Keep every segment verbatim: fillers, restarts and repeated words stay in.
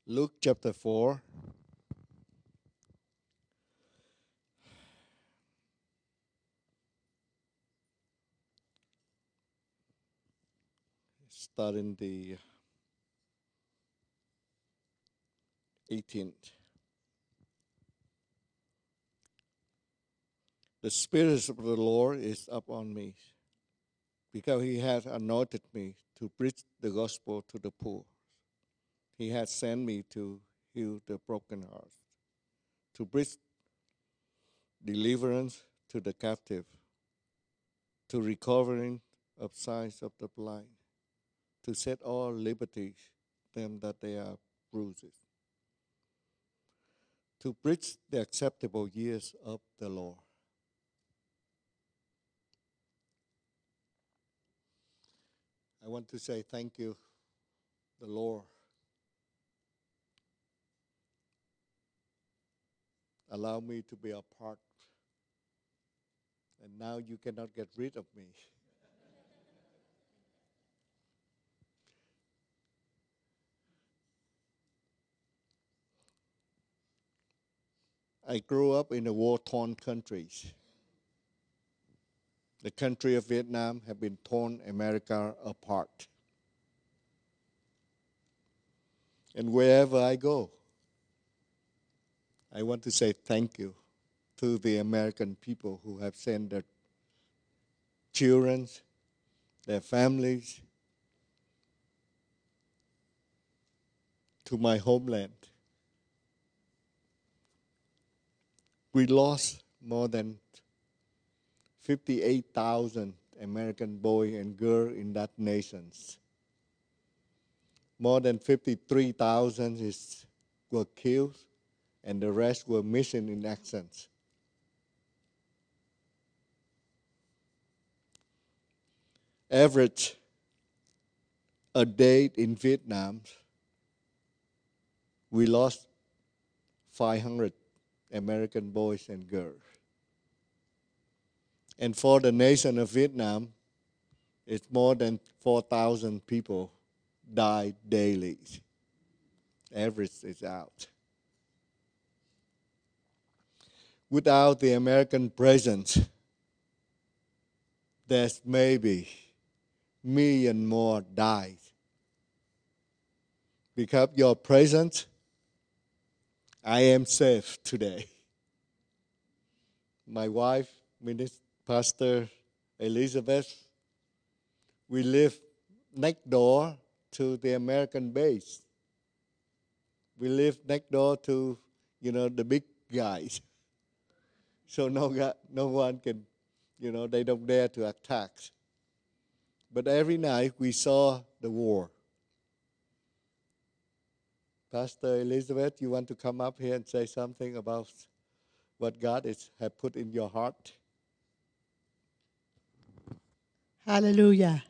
Luke chapter four. Starting the eighteenth. The Spirit of the Lord is upon me, because He has anointed me to preach the gospel to the poor. He has sent me to heal the broken heart, to preach deliverance to the captive, to recovering of sight of the blind, to set all liberty them that they are bruises, to preach the acceptable years of the Lord. I want to say thank you, the Lord. Allow me to be a part, and now you cannot get rid of me. I grew up in a war-torn countries. The country of Vietnam have been torn America apart. And wherever I go, I want to say thank you to the American people who have sent their children, their families to my homeland. We lost more than fifty-eight thousand American boys and girls in that nation. More than fifty-three thousand is, were killed, and the rest were missing in action. Average a day in Vietnam, we lost five hundred American boys and girls. And for the nation of Vietnam, it's more than four thousand people die daily. Average is out. Without the American presence, there's maybe million more died. Because of your presence, I am safe today. My wife, Minister Pastor Elizabeth, we live next door to the American base. We live next door to, you know, the big guys. So no, no one can, you know, they don't dare to attack. But every night we saw the war. Pastor Elizabeth, you want to come up here and say something about what God is, have put in your heart? Hallelujah.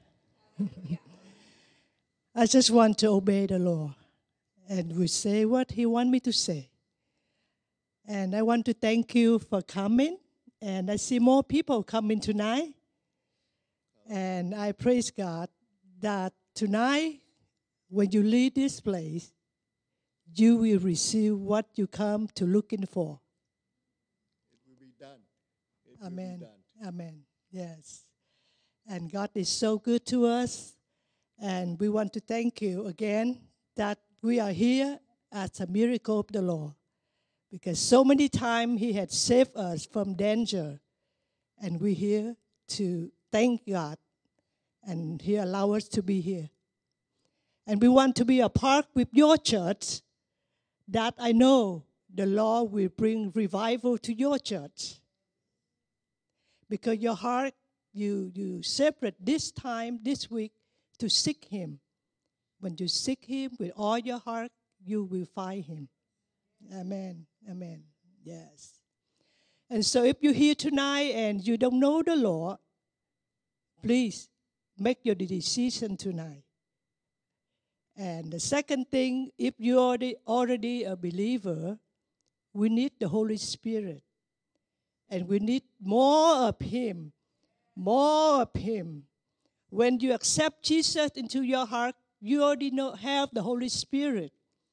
I just want to obey the Lord and we say what He wants me to say. And I want to thank you for coming. And I see more people coming tonight. And I praise God that tonight, when you leave this place, you will receive what you come to looking for. It will be done. It Amen. will be done. Amen. Yes. And God is so good to us. And we want to thank you again that we are here as a miracle of the Lord. Because so many times He had saved us from danger. And we're here to thank God. And He allowed us to be here. And we want to be a part with your church that I know the Lord will bring revival to your church. Because your heart, you, you separate this time, this week, to seek Him. When you seek Him with all your heart, you will find Him. Amen. Amen. Yes. And so if you're here tonight and you don't know the Lord, please make your decision tonight. And the second thing, if you're already, already a believer, we need the Holy Spirit. And we need more of Him. More of Him. When you accept Jesus into your heart, you already know, have the Holy Spirit.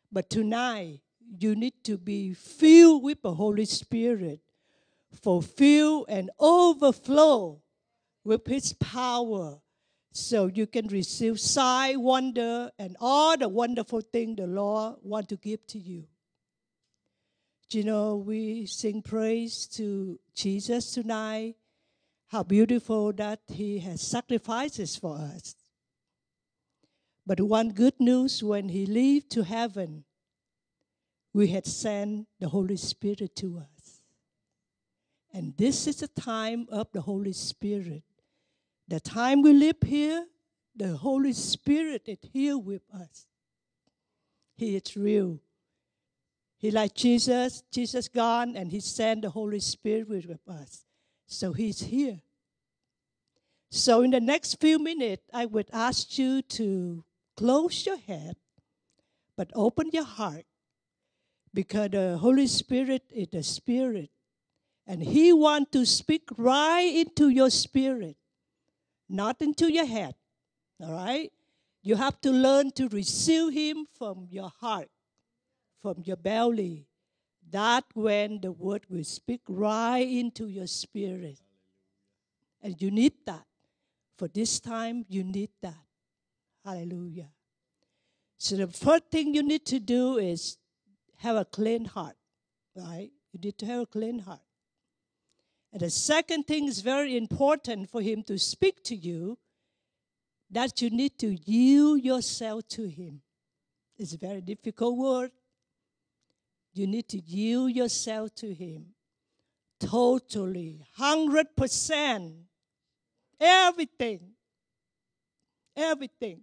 But tonight, you need to be filled with the Holy Spirit, fulfill and overflow with His power, so you can receive sign, wonder, and all the wonderful things the Lord wants to give to you. You know, we sing praise to Jesus tonight. How beautiful that He has sacrifices for us. But one good news, when He lived to heaven, we had sent the Holy Spirit to us. And this is the time of the Holy Spirit. The time we live here, the Holy Spirit is here with us. He is real. He like Jesus, Jesus gone, and He sent the Holy Spirit with us. So He's here. So in the next few minutes, I would ask you to close your head, but open your heart, because the Holy Spirit is the Spirit, and He wants to speak right into your spirit, not into your head, all right? You have to learn to receive Him from your heart, from your belly. That when the word will speak right into your spirit. And you need that. For this time, you need that. Hallelujah. So the first thing you need to do is have a clean heart, right? You need to have a clean heart. And the second thing is very important for Him to speak to you, that you need to yield yourself to Him. It's a very difficult word. You need to yield yourself to Him totally, one hundred percent, everything, everything.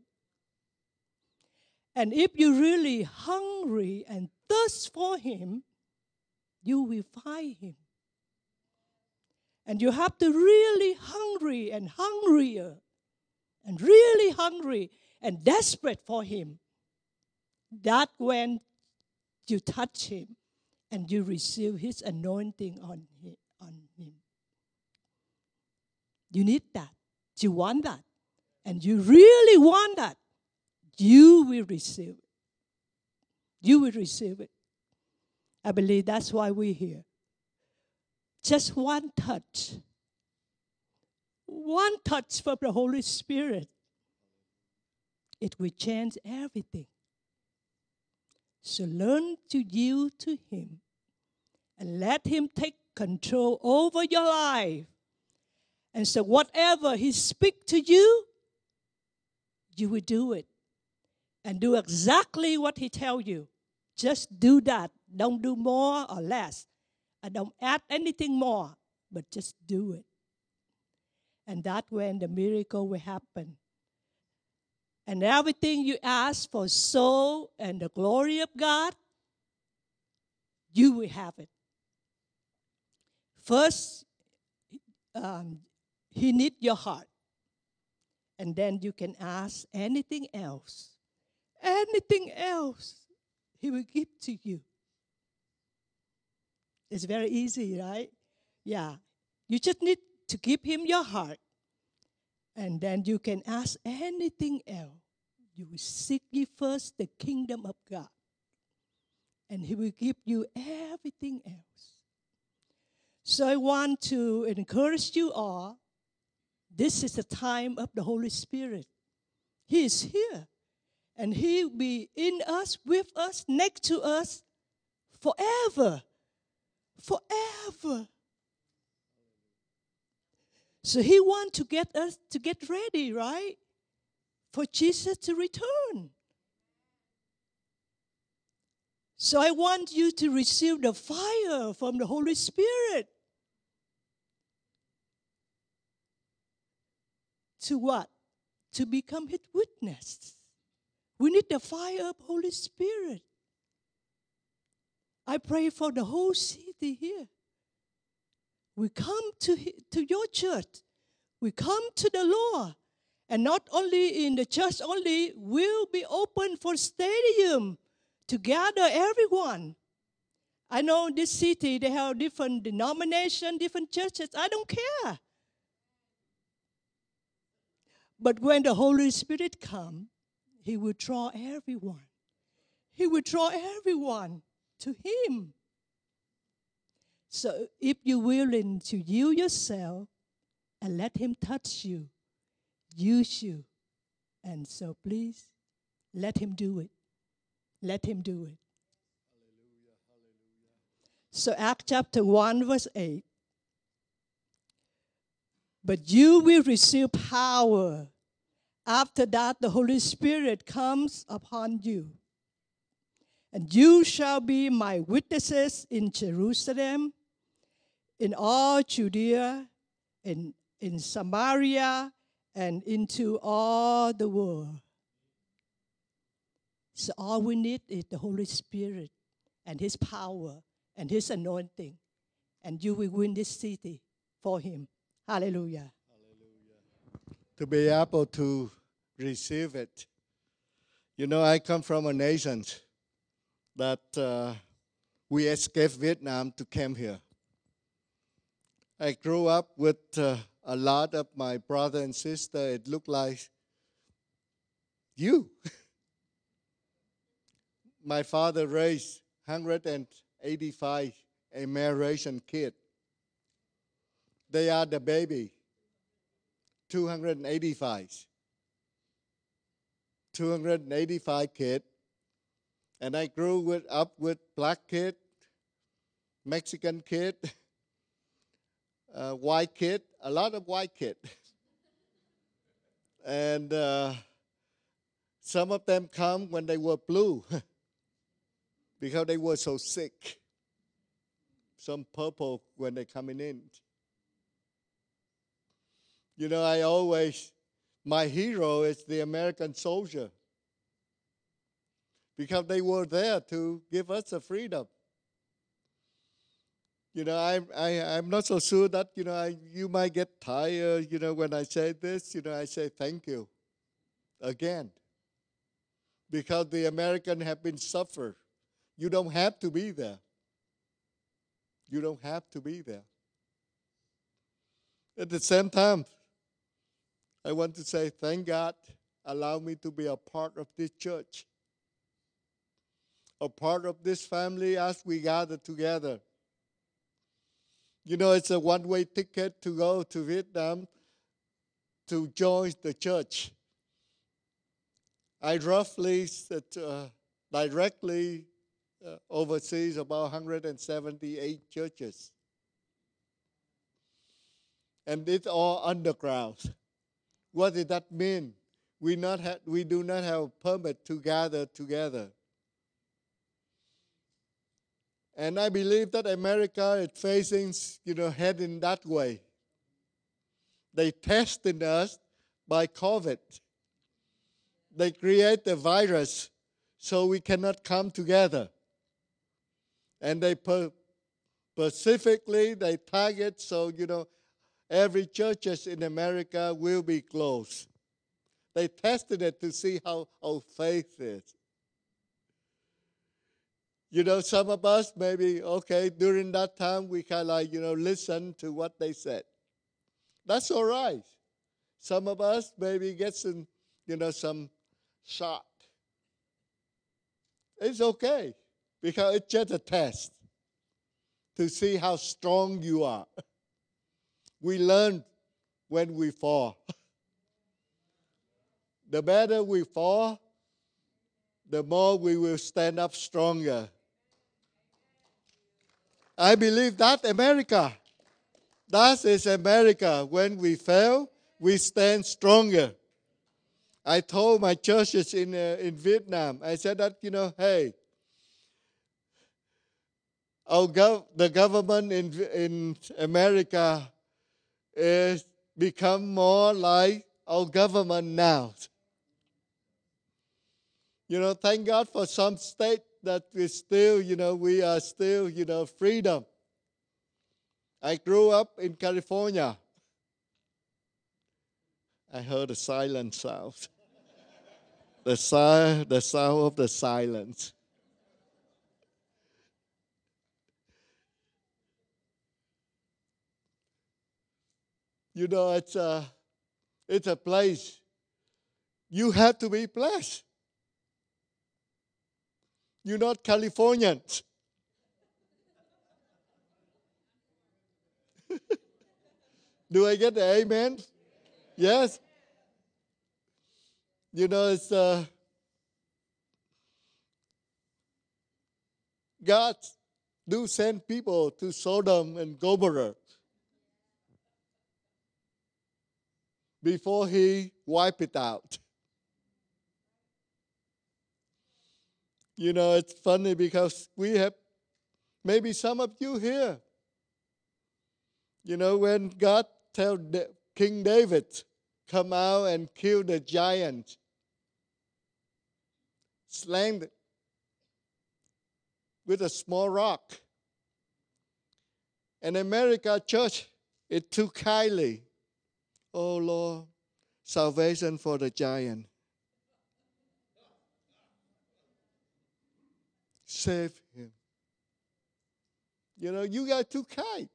And if you're really hungry and thirst for Him, you will find Him. And you have to really hungry and hungrier and really hungry and desperate for Him. That when you touch Him and you receive His anointing on Him. On him. You need that. You want that. And you really want that. You will receive it. You will receive it. I believe that's why we're here. Just one touch. One touch from the Holy Spirit. It will change everything. So learn to yield to Him and let Him take control over your life. And so whatever He speaks to you, you will do it. And do exactly what He tells you. Just do that. Don't do more or less. And don't add anything more, but just do it. And that's when the miracle will happen. And everything you ask for soul and the glory of God, you will have it. First, um, He needs your heart. And then you can ask anything else. Anything else, He will give to you. It's very easy, right? Yeah. You just need to give Him your heart. And then you can ask anything else. You will seek ye first the kingdom of God. And He will give you everything else. So I want to encourage you all. This is the time of the Holy Spirit. He is here. And He will be in us, with us, next to us, forever. Forever. So He wants to get us to get ready, right? For Jesus to return. So I want you to receive the fire from the Holy Spirit. To what? To become His witness. We need the fire of Holy Spirit. I pray for the whole city here. We come to, to your church. We come to the Lord. And not only in the church only, will be open for stadium to gather everyone. I know in this city, they have different denominations, different churches. I don't care. But when the Holy Spirit comes, He will draw everyone. He will draw everyone to Him. So if you're willing to yield yourself and let Him touch you, use you, and so please, let Him do it. Let Him do it. So Acts chapter one, verse eight. But you will receive power. After that, the Holy Spirit comes upon you. And you shall be my witnesses in Jerusalem, in all Judea, in, in Samaria, and into all the world. So all we need is the Holy Spirit and His power and His anointing. And you will win this city for Him. Hallelujah. Hallelujah. To be able to receive it. You know, I come from a nation that uh, we escaped Vietnam to come here. I grew up with uh, a lot of my brother and sister. It looked like you. My father raised one hundred eighty-five American kids. They are the baby. two hundred eighty-five. two hundred eighty-five kids. And I grew with, up with black kid, Mexican kid, uh, white kid, a lot of white kid. And uh, some of them come when they were blue because they were so sick. Some purple when they're coming in. You know, I always, my hero is the American soldier because they were there to give us a freedom. You know, I, I, I'm not so sure that, you know, I, you might get tired, you know, when I say this, you know, I say thank you again. Because the Americans have been suffered. You don't have to be there. You don't have to be there. At the same time, I want to say thank God, allow me to be a part of this church. A part of this family as we gather together. You know, it's a one-way ticket to go to Vietnam to join the church. I roughly, uh, directly uh, oversees about one hundred seventy-eight churches. And it's all underground. What does that mean? We, not ha- we do not have a permit to gather together. And I believe that America is facing, you know, heading that way. They tested us by COVID. They create the virus so we cannot come together. And they per- specifically, they target so, you know, every churches in America will be closed. They tested it to see how our faith is. You know, some of us maybe, okay, during that time we kind of like, you know, listen to what they said. That's all right. Some of us maybe get some, you know, some shot. It's okay because it's just a test to see how strong you are. We learn when we fall. The better we fall, the more we will stand up stronger. I believe that America. That is America. When we fail, we stand stronger. I told my churches in uh, in Vietnam, I said that, you know, hey, our gov- the government in in America is become more like our government now. You know, thank God for some state that we still, you know, we are still, you know, freedom. I grew up in California. I heard a silent sound. The sound, the sound of the silence. You know, it's a, it's a place you have to be blessed. You're not Californians. Do I get the amen? Yes. You know, it's uh, God do send people to Sodom and Gomorrah before he wipe it out. You know, it's funny because we have, maybe some of you here, you know, when God tell King David, come out and kill the giant, slang it with a small rock. And America church, it took kindly. Oh Lord, salvation for the giant. Save him. You know, you got too kind.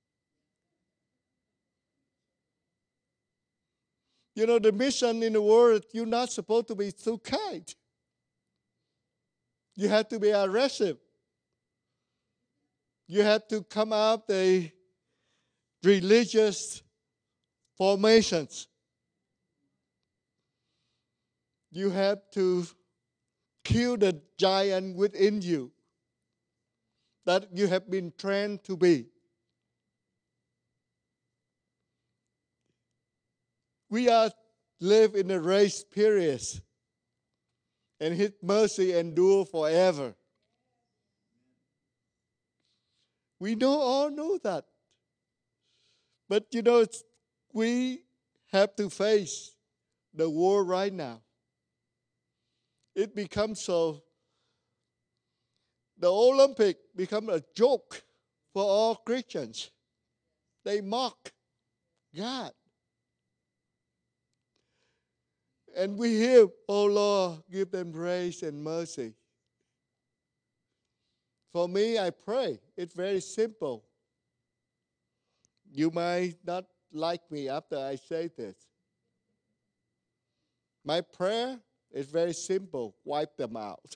You know, the mission in the world, you're not supposed to be too kind. You have to be aggressive. You have to come out the religious formations. You have to kill the giant within you that you have been trained to be. We are live in a grace period, and His mercy endure forever. We know all know that, but you know it's, we have to face the world right now. It becomes so. The Olympic become a joke for all Christians. They mock God. And we hear, oh Lord, give them grace and mercy. For me, I pray. It's very simple. You might not like me after I say this. My prayer is very simple. Wipe them out.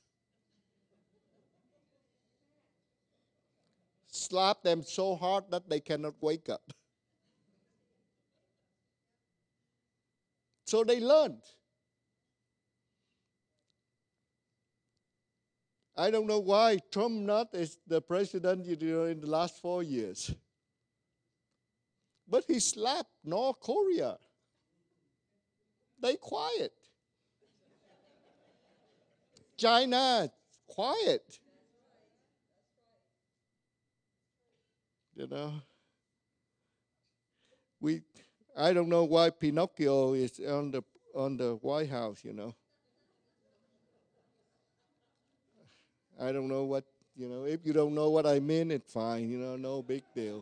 Slap them so hard that they cannot wake up. So they learned. I don't know why Trump not is the president, you know, in the last four years. But he slapped North Korea. They quiet. China, quiet. You know, we. I don't know why Pinocchio is on the on the White House. You know, I don't know what you know. If you don't know what I mean, it's fine. You know, no big deal.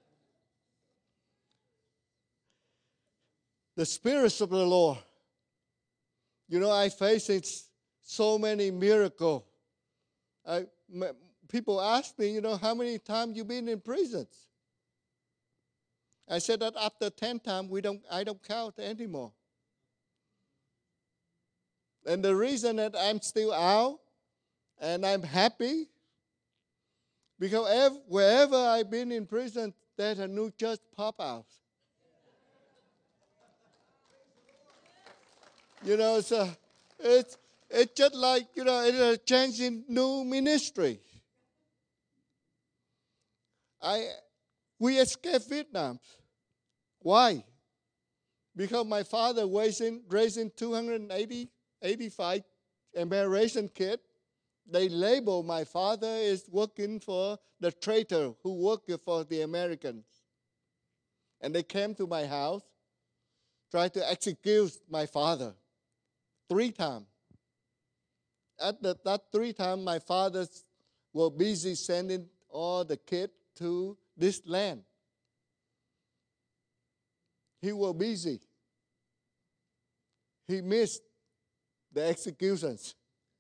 The spirits of the Lord. You know, I facing so many miracles. I, m- people ask me, you know, how many times you been in prisons? I said that after ten times, we don't, I don't count anymore. And the reason that I'm still out and I'm happy, because ev- wherever I've been in prison, there's a new church pop out. You know, it's, a, it's, it's just like, you know, it's a change in new ministry. I, we escaped Vietnam. Why? Because my father raising, raising two hundred eighty, eighty-five American kids. They label my father is working for the traitor who worked for the Americans. And they came to my house, tried to execute my father three times. At the, that three times, my father was busy sending all the kids to this land. He was busy. He missed the executions.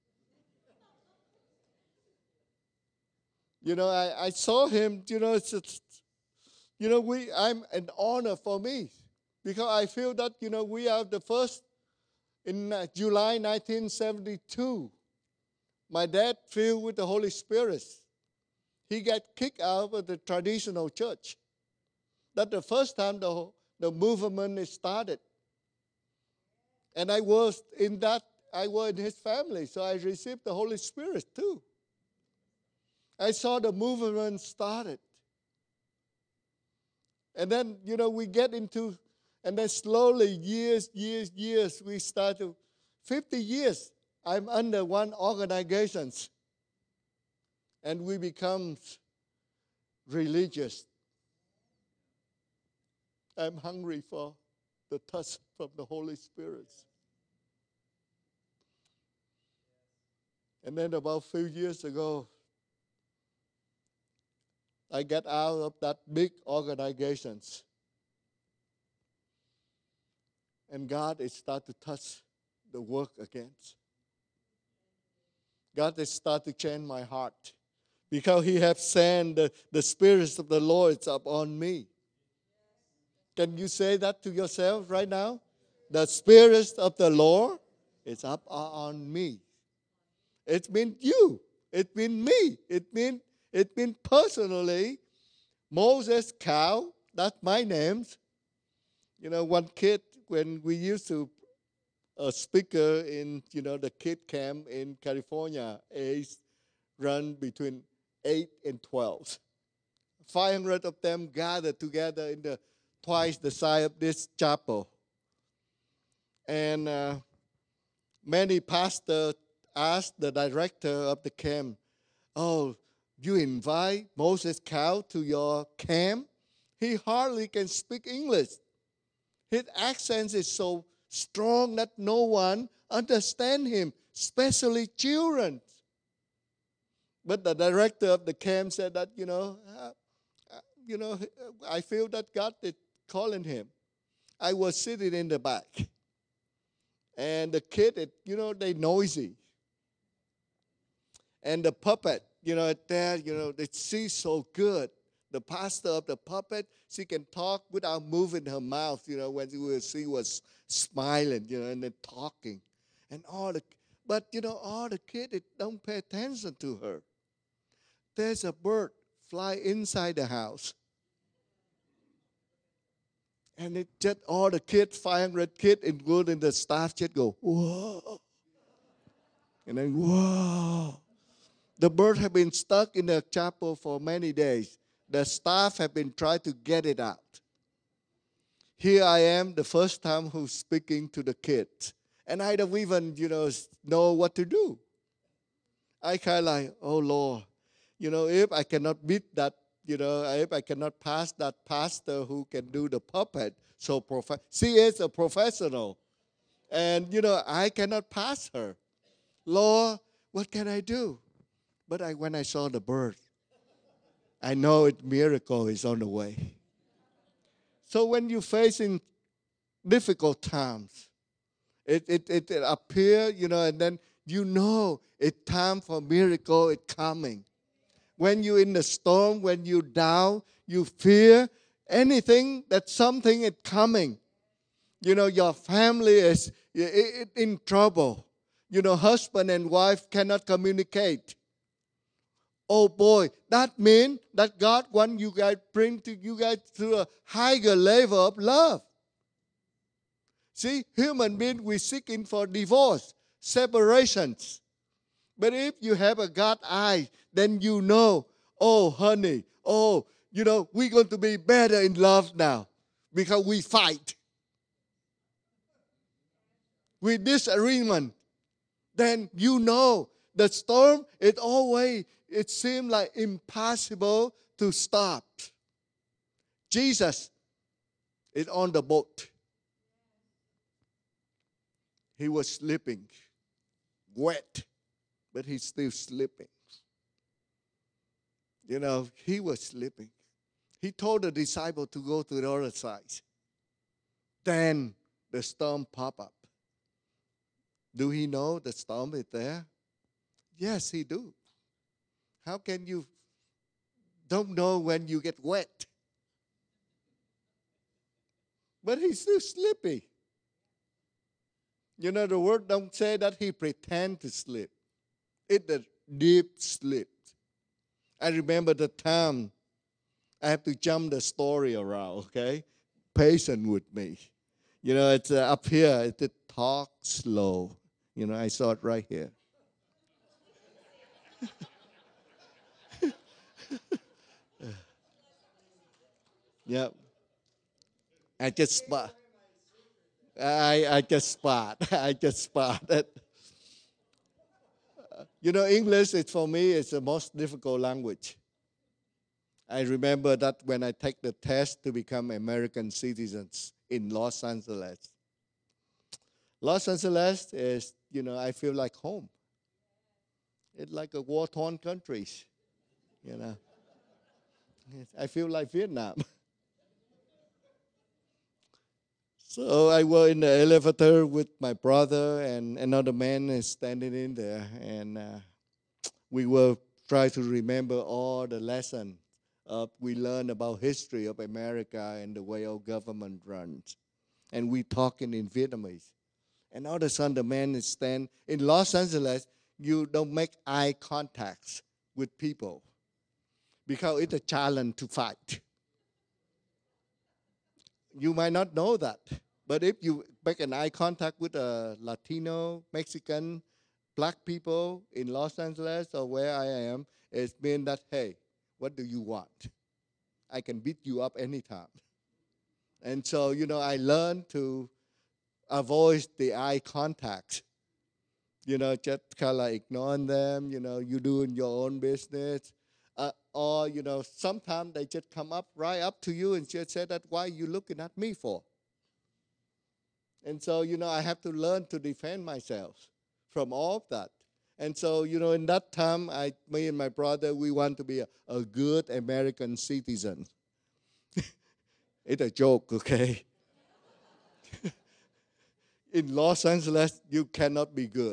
You know, I, I saw him, you know, it's, it's, you know, we, I'm an honor for me because I feel that, you know, we are the first in uh, July nineteen seventy-two. My dad filled with the Holy Spirit. He got kicked out of the traditional church. That's the first time the, the movement started. And I was in that, I was in his family, so I received the Holy Spirit too. I saw the movement started. And then, you know, we get into, and then slowly, years, years, years, we start to, fifty years, I'm under one organization. And we become religious. I'm hungry for the touch from the Holy Spirit. And then about a few years ago, I got out of that big organizations. And God is start to touch the work again. God is start to change my heart. Because He has sent the, the Spirit of the Lord upon me. Can you say that to yourself right now? The Spirit of the Lord is up on me. It's been you. It's been me. It been it's been personally. Moses Cow, that's my name. You know, one kid when we used to a speaker in you know the kid camp in California, age run between eight and twelve. Five hundred of them gathered together in the twice the size of this chapel, and uh, many pastors asked the director of the camp, "Oh, you invite Moses Cow to your camp? He hardly can speak English. His accent is so strong that no one understands him, especially children." But the director of the camp said that, you know, uh, uh, you know, I feel that God is calling him. I was sitting in the back. And the kid, you know, they noisy. And the puppet, you know, there, you know, they see so good. The pastor of the puppet, she can talk without moving her mouth, you know, when she was smiling, you know, and then talking. And all the, but, you know, all the kids don't pay attention to her. There's a bird fly inside the house. And it just, all the kids, five hundred kids, including the staff, just go, whoa. And then, whoa. The bird have been stuck in the chapel for many days. The staff have been trying to get it out. Here I am, the first time who's speaking to the kids. And I don't even, you know, know what to do. I kind of like, oh, Lord. You know, if I cannot beat that, you know, if I cannot pass that pastor who can do the puppet, so prof- she is a professional. And, you know, I cannot pass her. Lord, what can I do? But I, when I saw the bird, I know a miracle is on the way. So when you're facing difficult times, it, it, it, it appears, you know, and then you know it's time for miracle is coming. When you're in the storm, when you're down, you fear anything that something is coming. You know, your family is in trouble. You know, husband and wife cannot communicate. Oh boy, that means that God wants you guys bring to you guys to a higher level of love. See, human beings, we're seeking for divorce, separations. But if you have a God eye, then you know, oh, honey, oh, you know, we're going to be better in love now because we fight. With disagreement, then you know the storm, it always, it seems like impossible to stop. Jesus is on the boat. He was sleeping, wet, but he's still sleeping. You know, he was sleeping. He told the disciple to go to the other side. Then the storm popped up. Do he know the storm is there? Yes, he do. How can you don't know when you get wet? But he's still sleepy. You know, the word don't say that he pretend to sleep. It's a deep sleep. I remember the time I have to jump the story around, okay? Patient with me. You know, it's uh, up here, it's a talk slow. You know, I saw it right here. Yeah. I just spot. I, I just spot. I just spotted. You know, English is for me is the most difficult language. I remember that when I take the test to become American citizens in Los Angeles. Los Angeles is, you know, I feel like home. It's like a war-torn country, you know. I feel like Vietnam. So I was in the elevator with my brother, and another man is standing in there, and uh, we were trying to remember all the lessons uh, we learned about history of America and the way our government runs. And we talking in Vietnamese. And all of a sudden, the man is stand in Los Angeles. You don't make eye contacts with people because it's a challenge to fight. You might not know that, but if you make an eye contact with a Latino, Mexican, black people in Los Angeles or where I am, it's mean that, hey, what do you want? I can beat you up anytime. And so, you know, I learned to avoid the eye contact. You know, just kind of like ignoring them, you know, you doing your own business. Uh, or, you know, sometimes they just come up right up to you and just say that, why are you looking at me for? And so, you know, I have to learn to defend myself from all of that. And so, you know, in that time, I, me and my brother, we want to be a, a good American citizen. It's a joke, okay? In Los Angeles, you cannot be good.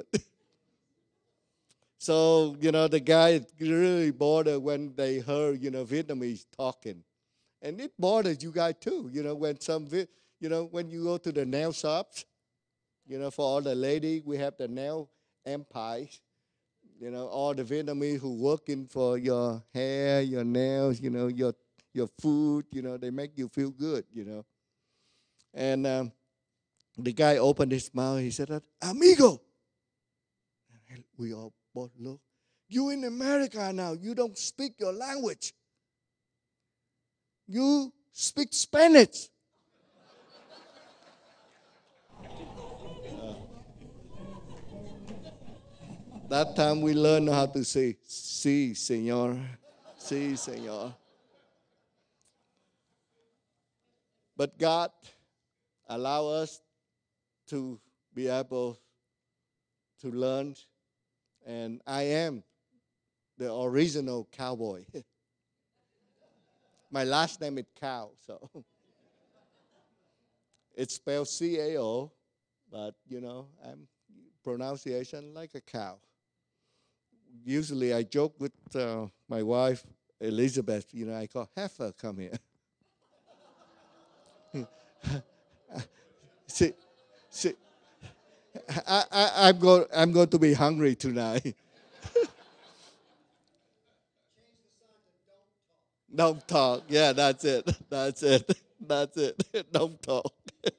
So, you know, the guy really bothered when they heard, you know, Vietnamese talking. And it bothers you guys too, you know, when some, you know, when you go to the nail shops, you know, for all the ladies, we have the nail empire. You know, all the Vietnamese who working for your hair, your nails, you know, your your food, you know, they make you feel good, you know. And um, the guy opened his mouth. He said, "Amigo." And we all both look. You in America now. You don't speak your language. You speak Spanish. That time we learned how to say, "Sí, señor. Sí, señor." But God allow us to be able to learn, and I am the original cowboy. My last name is Cow, so it's spelled C A O, but you know, I'm pronunciation like a cow. Usually I joke with uh, my wife, Elizabeth, you know, I call Heifer, come here. see, see, I, I, I'm, go, I'm going to be hungry tonight. Don't talk. Yeah, that's it. That's it. That's it. Don't talk.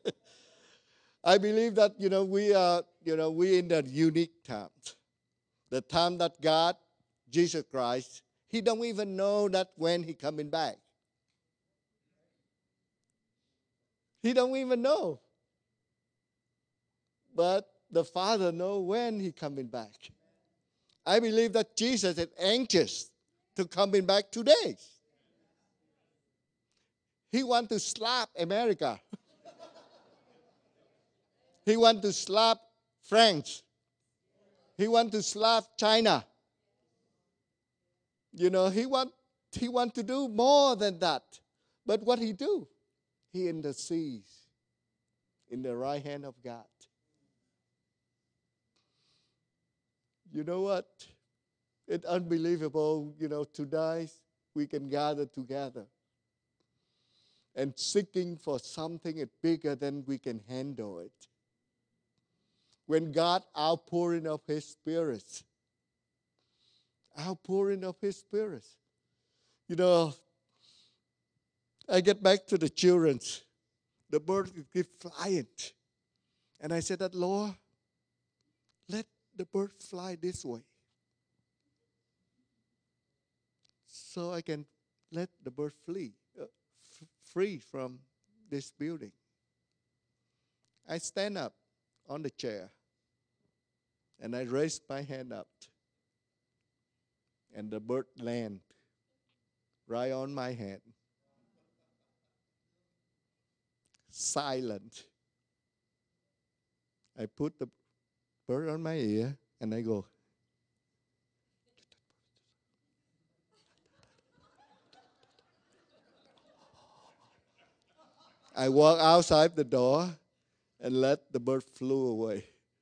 I believe that, you know, we are, you know, we in that unique times. The time that God, Jesus Christ, he don't even know that when he coming back. He don't even know. But the Father know when he coming back. I believe that Jesus is anxious to coming back today. He want to slap America. He want to slap France. He want to slap China. You know, he want he want to do more than that. But what he do? He intercedes in the right hand of God. You know what? It's unbelievable, you know, tonight we can gather together and seeking for something bigger than we can handle it. When God outpouring of his Spirit, outpouring of His Spirit. You know, I get back to the children. The birds keep flying. And I said that, Lord, let the bird fly this way. So I can let the bird flee, uh, f- free from this building. I stand up on the chair and I raise my hand up. And the bird land right on my hand. Silent. I put the bird on my ear and I go. I walk outside the door and let the bird flew away.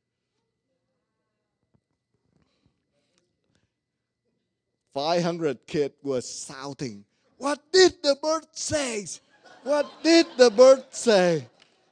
five hundred kids were shouting, "What did the bird say? What did the bird say?"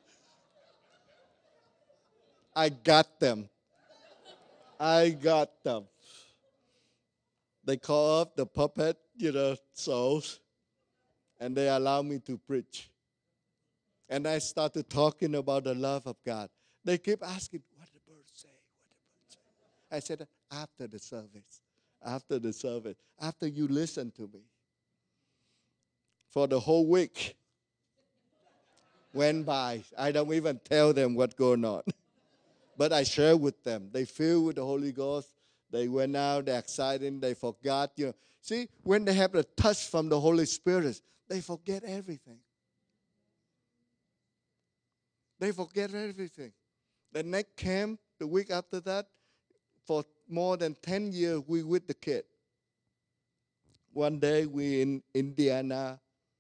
I got them. I got them. They call up the puppet, you know, souls, and they allow me to preach. And I started talking about the love of God. They keep asking, what did the bird say? What did the bird say? I said, after the service, after the service, after you listen to me. For the whole week went by. I don't even tell them what's going on. But I share with them. They filled with the Holy Ghost. They went out, they're excited, they forgot. You know, see, when they have the touch from the Holy Spirit, they forget everything. They forget everything. The next camp, the week after that, for more than ten years, we with the kid. One day we in Indianapolis.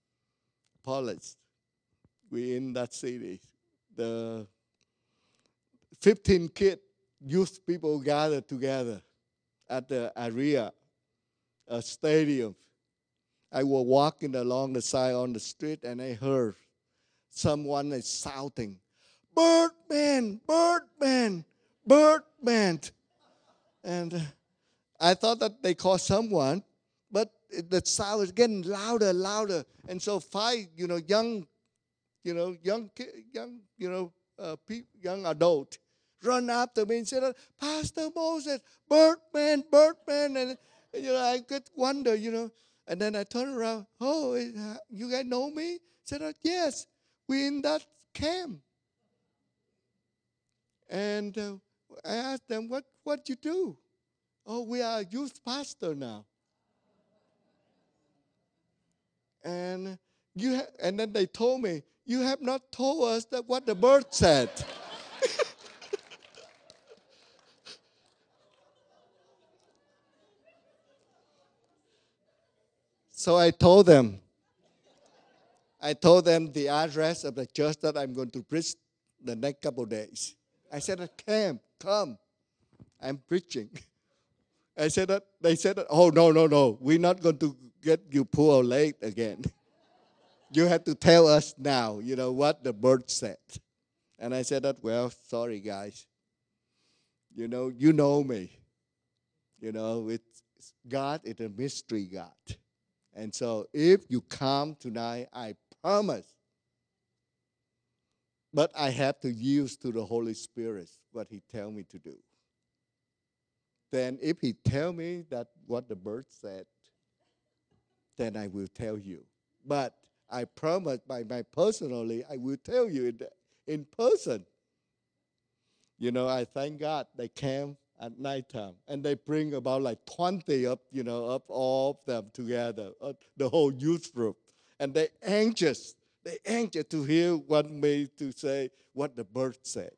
We in that city. The fifteen kids, youth people gathered together at the area, a stadium. I was walking along the side on the street and I heard someone is shouting, "Birdman, Birdman, Birdman." And uh, I thought that they called someone, but it, the sound was getting louder, louder. And so five, you know, young, you know, young, young, you know, uh, pe- young adult run after me and said, "Pastor Moses, Birdman, Birdman." And, you know, I could wonder, you know. And then I turned around, "Oh, you guys know me?" I said, "Yes, we in that camp." And uh, I asked them, what, what you do? "Oh, we are a youth pastor now." And you ha- and then they told me, "You have not told us that what the bird said." So I told them, I told them the address of the church that I'm going to preach the next couple of days. I said, "Camp, come, I'm preaching." I said that they said, that, "Oh, no, no, no, we're not going to get you poor late again. You have to tell us now, you know, what the bird said." And I said that, "Well, sorry guys. You know, you know me. You know, it's God is a mystery God. And so if you come tonight, I promise. But I have to use to the Holy Spirit what He tell me to do. Then if He tell me that what the bird said, then I will tell you. But I promise by my personally, I will tell you in, the, in person." You know, I thank God they came at nighttime, and they bring about like twenty of, you know, of all of them together, uh, the whole youth group. And they anxious, they anxious to hear what me to say, what the bird said.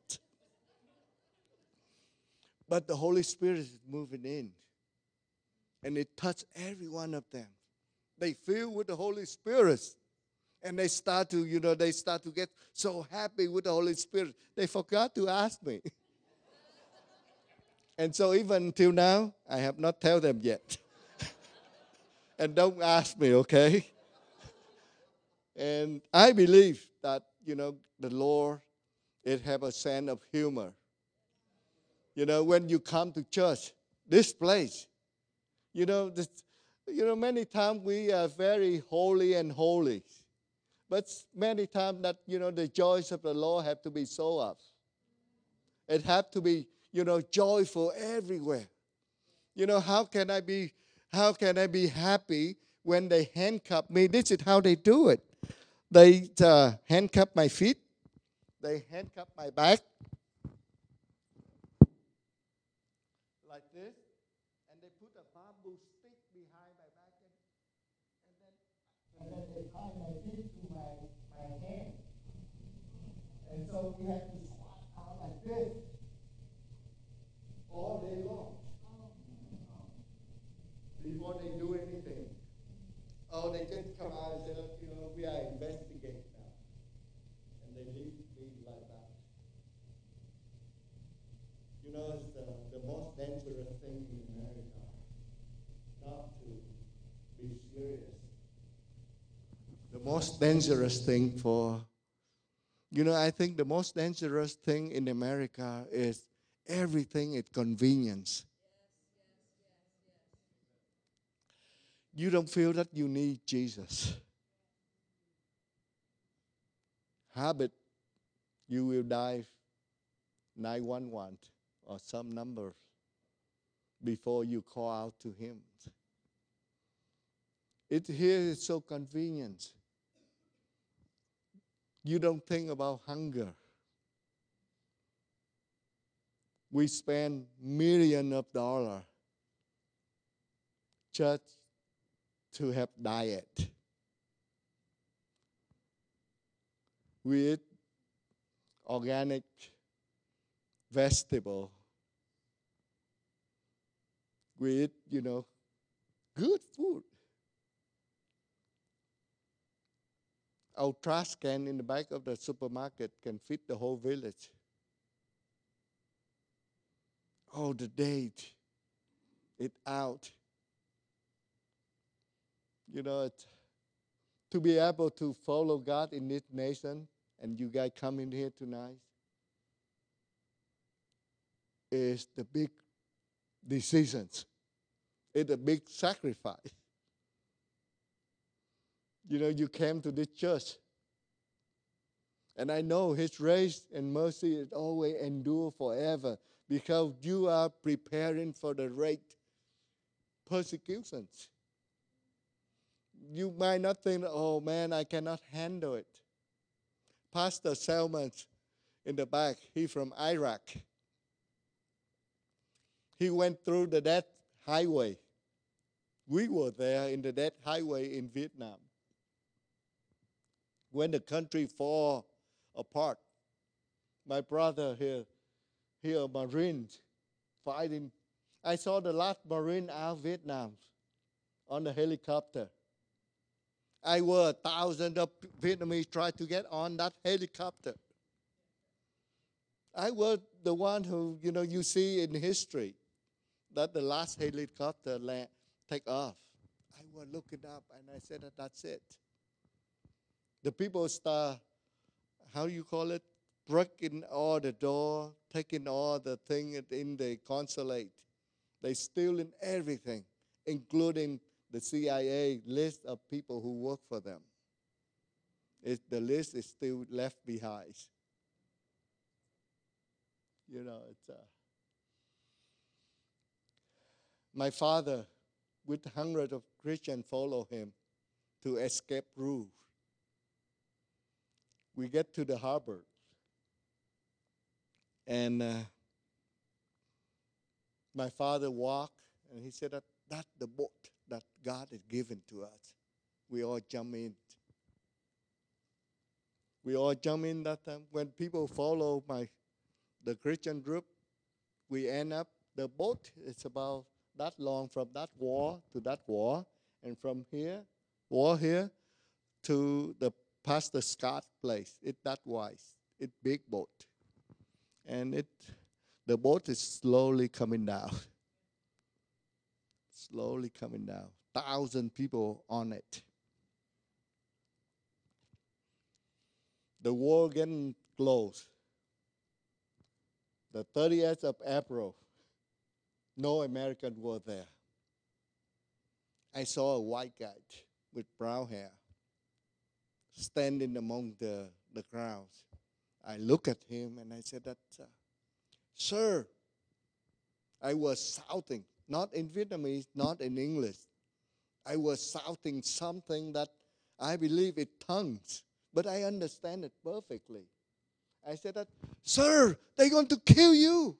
But the Holy Spirit is moving in, and it touched every one of them. They filled with the Holy Spirit. And they start to, you know, they start to get so happy with the Holy Spirit. They forgot to ask me. And so even until now, I have not told them yet. And don't ask me, okay? And I believe that, you know, the Lord, it have a sense of humor. You know, when you come to church, this place, You know, this, you know, many times we are very holy and holy. But many times that, you know, the joys of the Lord have to be so up. It have to be, you know, joyful everywhere. You know, how can I be, how can I be happy when they handcuff me? This is how they do it. They uh, handcuff my feet. They handcuff my back. Like this. And they put a bamboo stick behind my back. And, and, then, and then they tie my feet to my, my hand. And so we have to squat out like this all day long before they do anything. Oh, they just come out and say, look, you know, we are investigating now. And they leave me like that. You know, it's the, the most dangerous thing in America, not to be serious. The most dangerous thing for, you know, I think the most dangerous thing in America is everything is convenience. You don't feel that you need Jesus. Habit, you will dial nine one one or some number before you call out to Him. It here is so convenient. You don't think about hunger. We spend millions of dollars just to have diet. We eat organic vegetable. We eat, you know, good food. Our trash can in the back of the supermarket can fit the whole village. Oh, the date, it out. You know, it, to be able to follow God in this nation, and you guys come in here tonight, is the big decisions. It's a big sacrifice. You know, you came to this church. And I know His grace and mercy is always endure forever because you are preparing for the great persecutions. You might not think, oh man, I cannot handle it. Pastor Selman in the back, he from Iraq. He went through the death highway. We were there in the death highway in Vietnam. When the country fall apart, my brother here, here, Marines fighting. I saw the last Marine out of Vietnam on the helicopter. I were thousands of Vietnamese tried to get on that helicopter. I was the one who, you know, you see in history that the last helicopter land, take off. I was looking up and I said that that's it. The people start, how you call it, breaking all the door, taking all the thing in the consulate. They stealing everything, including the C I A list of people who work for them. It, the list is still left behind. You know, it's uh, my father, with hundreds of Christians, follow him to escape rule. We get to the harbor, and uh, my father walked, and he said that that's the boat that God has given to us. We all jump in. We all jump in that time. When people follow my the Christian group, we end up, the boat is about that long from that wall to that wall, and from here, wall here, to the Pastor Scott place. It's that wide. It's big boat. And it, the boat is slowly coming down. Slowly coming down. Thousand people on it. The war getting close. The thirtieth of April, no American were there. I saw a white guy with brown hair standing among the, the crowds. I looked at him and I said that, uh, sir, I was shouting, not in Vietnamese, not in English. I was shouting something that I believe it tongues, but I understand it perfectly. I said that, sir, they're going to kill you.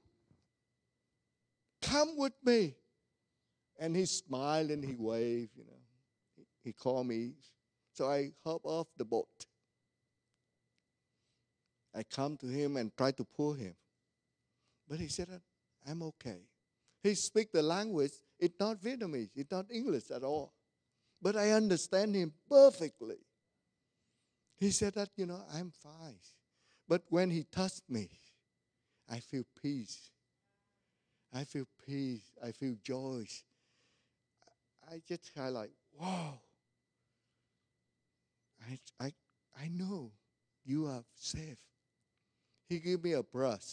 Come with me. And he smiled and he waved, you know. He, he called me. So I hop off the boat. I come to him and try to pull him. But he said, I'm okay. He speaks the language. It's not Vietnamese. It's not English at all. But I understand him perfectly. He said that, you know, I'm fine. But when he touched me, I feel peace. I feel peace. I feel joy. I just kind of like, wow. I, I, I know you are safe. He gave me a brush.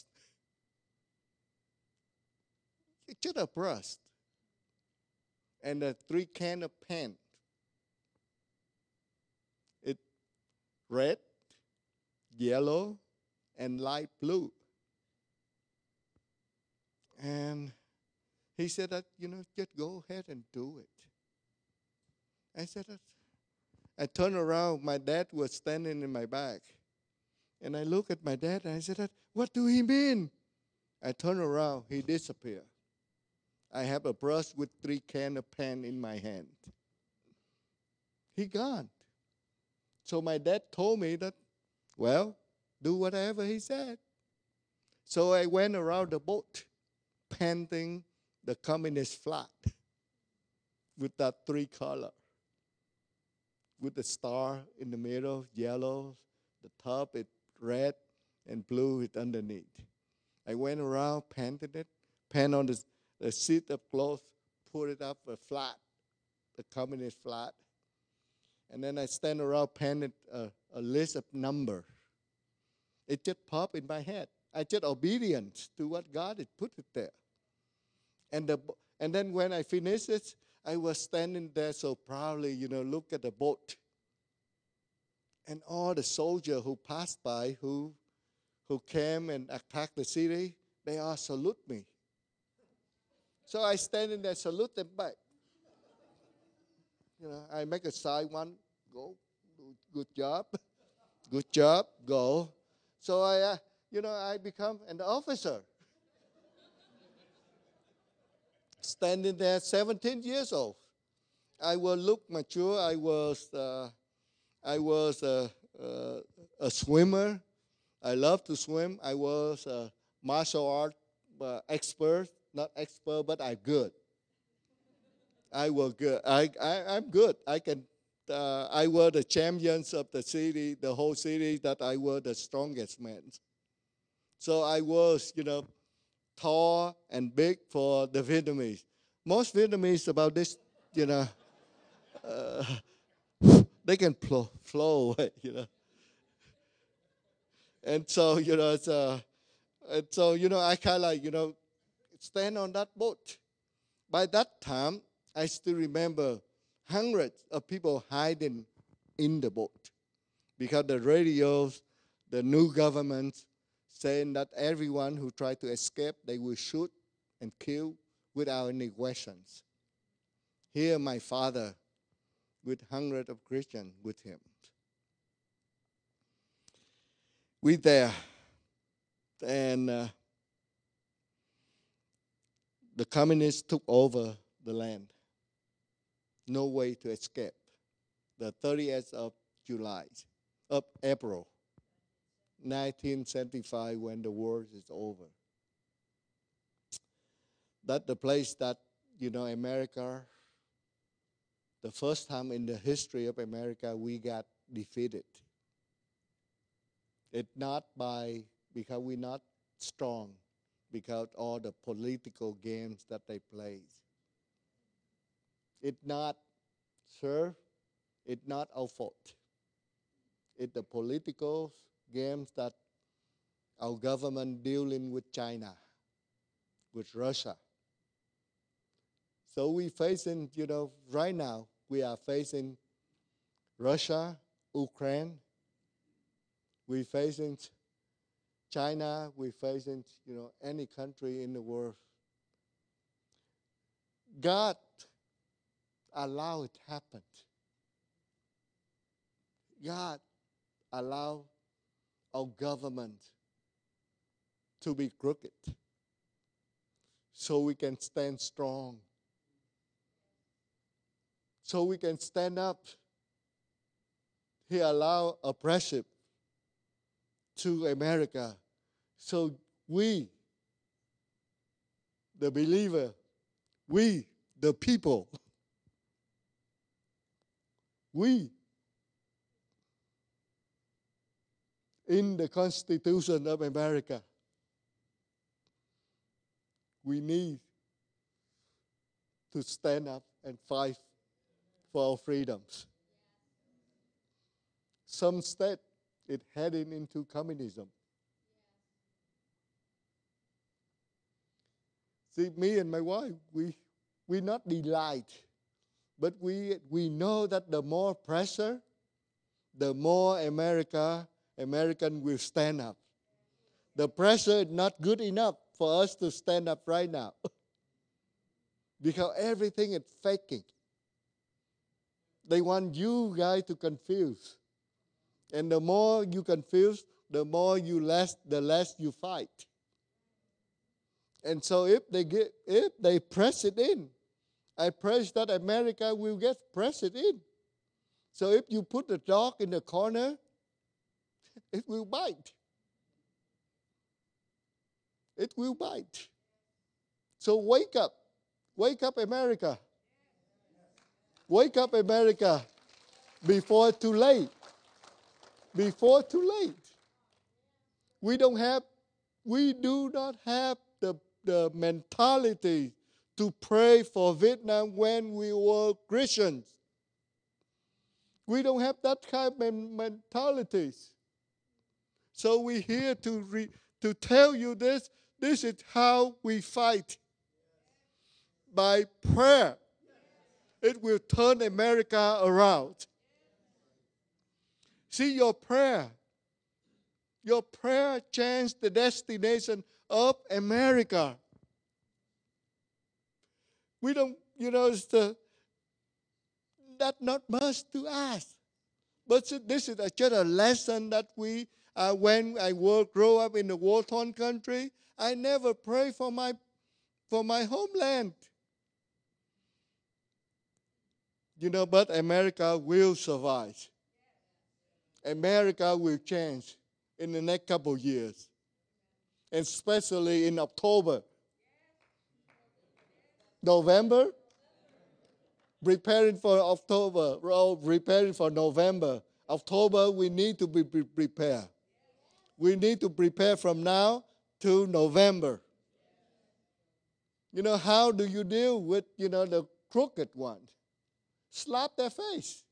Just a brush. And a three can of paint. It red, yellow, and light blue. And he said that, you know, just go ahead and do it. I said that. I turned around. My dad was standing in my back. And I looked at my dad and I said that, what do he mean? I turned around. He disappeared. I have a brush with three cans of paint in my hand. He gone. So my dad told me that, well, do whatever he said. So I went around the boat, painting the communist flag with that three color, with the star in the middle, yellow, the top is red, and blue is underneath. I went around, painted it, painted on the, the sheet of cloth, put it up a flat, the communist flag. And then I stand around, painted a, a list of numbers. It just popped in my head. I just obedient to what God had put it there. And the and then when I finished it, I was standing there so proudly, you know, look at the boat. And all the soldiers who passed by, who who came and attacked the city, they all salute me. So I stand in there, salute them back. You know, I make a sign, one, go, good job, good job, go. So I, uh, you know, I become an officer. Standing there, seventeen years old. I will look mature. I was, uh, I was uh, uh, a swimmer. I love to swim. I was a martial art uh, expert, not expert, but I'm good. I was good. I, I I'm good. I can. Uh, I were the champions of the city, the whole city. That I were the strongest man. So I was, you know, tall and big for the Vietnamese. Most Vietnamese about this, you know, uh, they can flow, flow away, you know. And so, you know, it's, uh, and so, you know, I kind of like, you know, stand on that boat. By that time, I still remember hundreds of people hiding in the boat because the radios, the new government saying that everyone who tried to escape, they will shoot and kill without any questions. Here, my father with hundreds of Christians with him. We there, and uh, the communists took over the land. No way to escape. The thirtieth of July, of April, nineteen seventy-five, when the war is over. That's the place that, you know, America, the first time in the history of America, we got defeated. It's not by, because we're not strong, because all the political games that they play. It's not, sir, it's not our fault. It's the political games that our government dealing with China, with Russia. So we facing, you know, right now, we are facing Russia, Ukraine. We facing China. We facing, you know, any country in the world. God allow it happen. God allow our government to be crooked so we can stand strong, so we can stand up. He allowed oppression to America, so we, the believer, we, the people, we, in the Constitution of America, we need to stand up and fight for our freedoms. Some state it heading into communism. See, me and my wife, we we not delight, but we we know that the more pressure, the more America American will stand up. The pressure is not good enough for us to stand up right now. Because everything is faking. They want you guys to confuse. And the more you confuse, the more you less the less you fight. And so if they get if they press it in, I pray that America will get press it in. So if you put the dog in the corner, it will bite. It will bite. So wake up. Wake up, America. Wake up, America, before too late. Before too late. We don't have, we do not have the, the mentality to pray for Vietnam when we were Christians. We don't have that kind of mentality. So we're here to, re, to tell you this. This is how we fight. By prayer. It will turn America around. See, your prayer, your prayer changed the destination of America. We don't, you know, it's the, that's not much to ask. But this is just a lesson that we, uh, when I grow up in a war-torn country, I never pray for my, for my homeland. You know, but America will survive. America will change in the next couple of years, and especially in October. November, preparing for October, or preparing for November. October, we need to be prepared. We need to prepare from now to November. You know, how do you deal with, you know, the crooked one? Slap their face.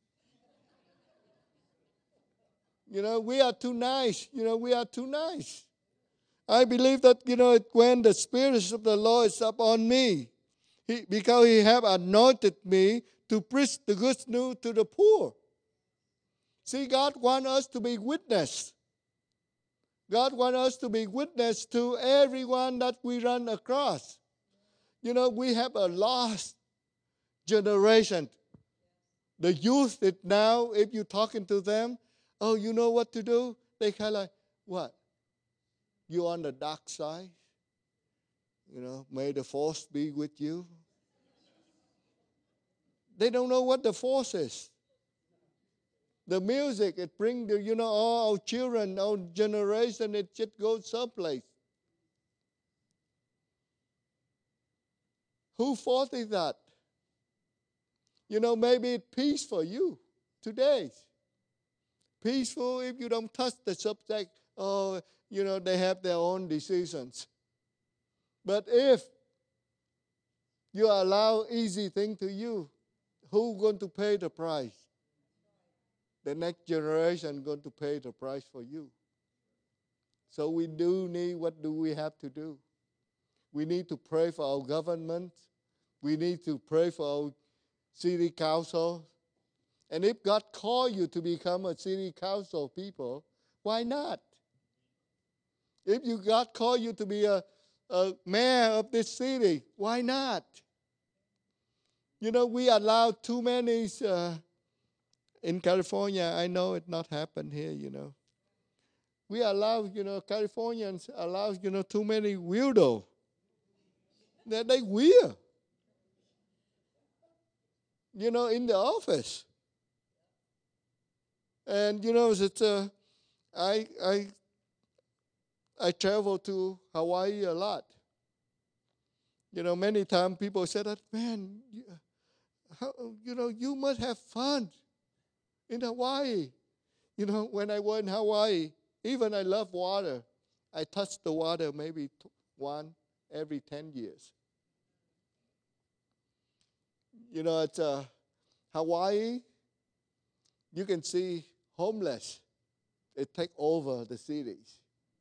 You know, we are too nice. You know, we are too nice. I believe that, you know, when the Spirit of the Lord is upon me, he, because He have anointed me to preach the good news to the poor. See, God wants us to be witness. God wants us to be witness to everyone that we run across. You know, we have a lost generation. The youth that now, if you're talking to them, oh, you know what to do? They kind of like, what? You on the dark side? You know, may the force be with you. They don't know what the force is. The music, it brings, the, you know, all our children, our generation, it just goes someplace. Who fought is that? You know, maybe it's peace for you today. Peaceful if you don't touch the subject. Oh, you know, they have their own decisions. But if you allow easy thing to you, who's going to pay the price? The next generation going to pay the price for you. So we do need, what do we have to do? We need to pray for our government, We need to pray for our city council. And if God called you to become a city council people, why not? If you God called you to be a, a mayor of this city, why not? You know, we allow too many, uh, in California, I know it not happened here, you know. We allow, you know, Californians allow, you know, too many weirdo. That they weird. You know, in the office. And, you know, it's, uh, I, I, I travel to Hawaii a lot. You know, many times people say that, man, you, how, you know, you must have fun in Hawaii. You know, when I was in Hawaii, even I love water. I touch the water maybe t- one every ten years. You know, at uh, Hawaii, you can see homeless. It take over the cities.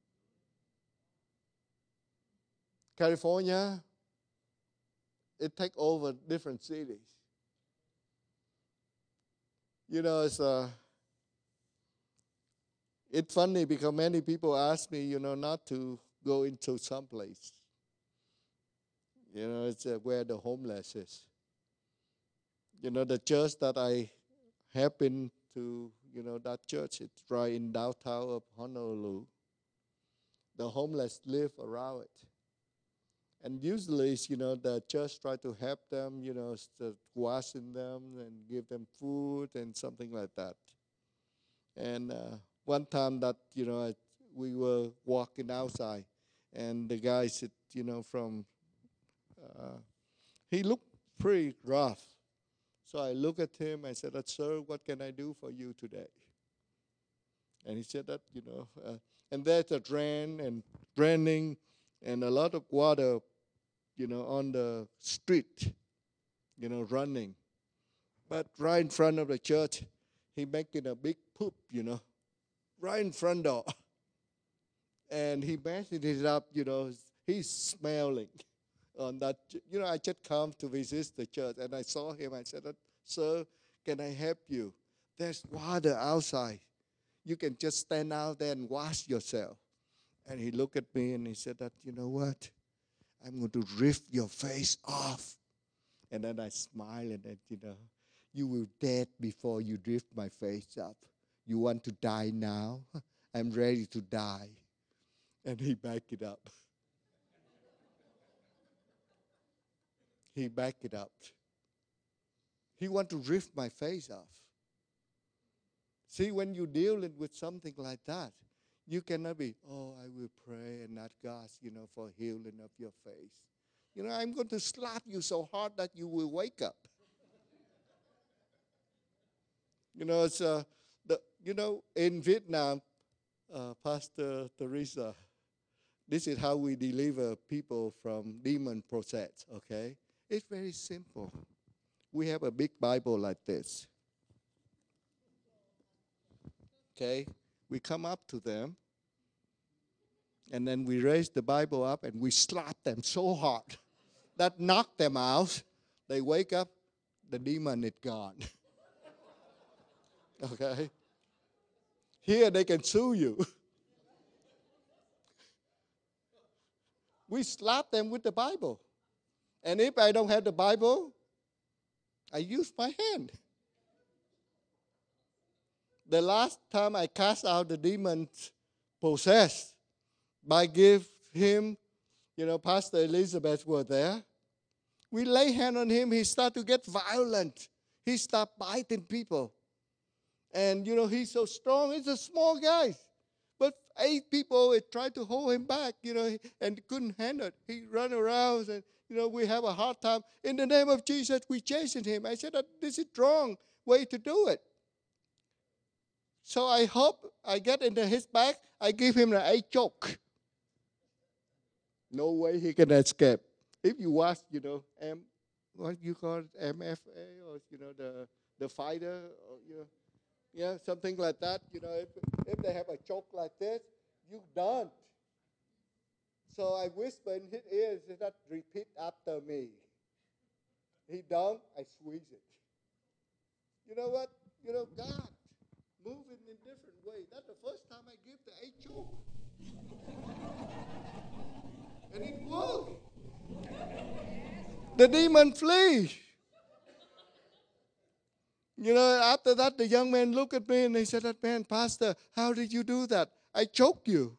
California, it take over different cities. You know, it's uh, it's funny because many people ask me, you know, not to go into some place. You know, it's uh, where the homeless is. You know, the church that I have been to, you know, that church, it's right in downtown of Honolulu. The homeless live around it. And usually, you know, the church try to help them, you know, washing them and give them food and something like that. And uh, one time that, you know, we were walking outside, and the guy said, you know, from, uh, he looked pretty rough. So I looked at him, I said, sir, what can I do for you today? And he said that, you know, uh, and there's a drain and draining and a lot of water, you know, on the street, you know, running. But right in front of the church, he making a big poop, you know, right in front door. And he messed it up, you know, he's smelling on that. You know, I just come to visit the church, and I saw him. I said, sir, can I help you? There's water outside. You can just stand out there and wash yourself. And he looked at me and he said that, you know what? I'm going to rip your face off. And then I smiled and, you know, you will dead before you rip my face up. You want to die now? I'm ready to die. And he backed it up. He backed it up. He want to rip my face off. See, when you're dealing with something like that, you cannot be, oh, I will pray and ask God, you know, for healing of your face. You know, I'm going to slap you so hard that you will wake up. You know, it's uh, the you know in Vietnam, uh, Pastor Teresa, this is how we deliver people from demon possessed. Okay, it's very simple. We have a big Bible like this. Okay, we come up to them, and then we raise the Bible up and we slap them so hard that knock them out. They wake up, the demon is gone. Okay? Here they can sue you. We slap them with the Bible. And if I don't have the Bible, I use my hand. The last time I cast out the demons possessed, by give him, you know, Pastor Elizabeth was there. We lay hand on him, he started to get violent. He started biting people. And, you know, he's so strong. He's a small guy. But eight people tried to hold him back, you know, and couldn't handle it. He ran around and, you know, we have a hard time. In the name of Jesus, we chasing him. I said, this is wrong way to do it. So I hope I get into his back. I give him an eight choke. No way he can escape. If you watch, you know, M, what you call it, M F A, or, you know, the, the fighter, or, you know, yeah, something like that. You know, if, if they have a choke like this, you done. So I whisper in his ear, he said, repeat after me. He don't, I squeeze it. You know what? You know, God moving in different ways. That's the first time I give the eight choke. And it worked. The demon flee. You know, after that, the young man looked at me and he said, that man, Pastor, how did you do that? I choked you.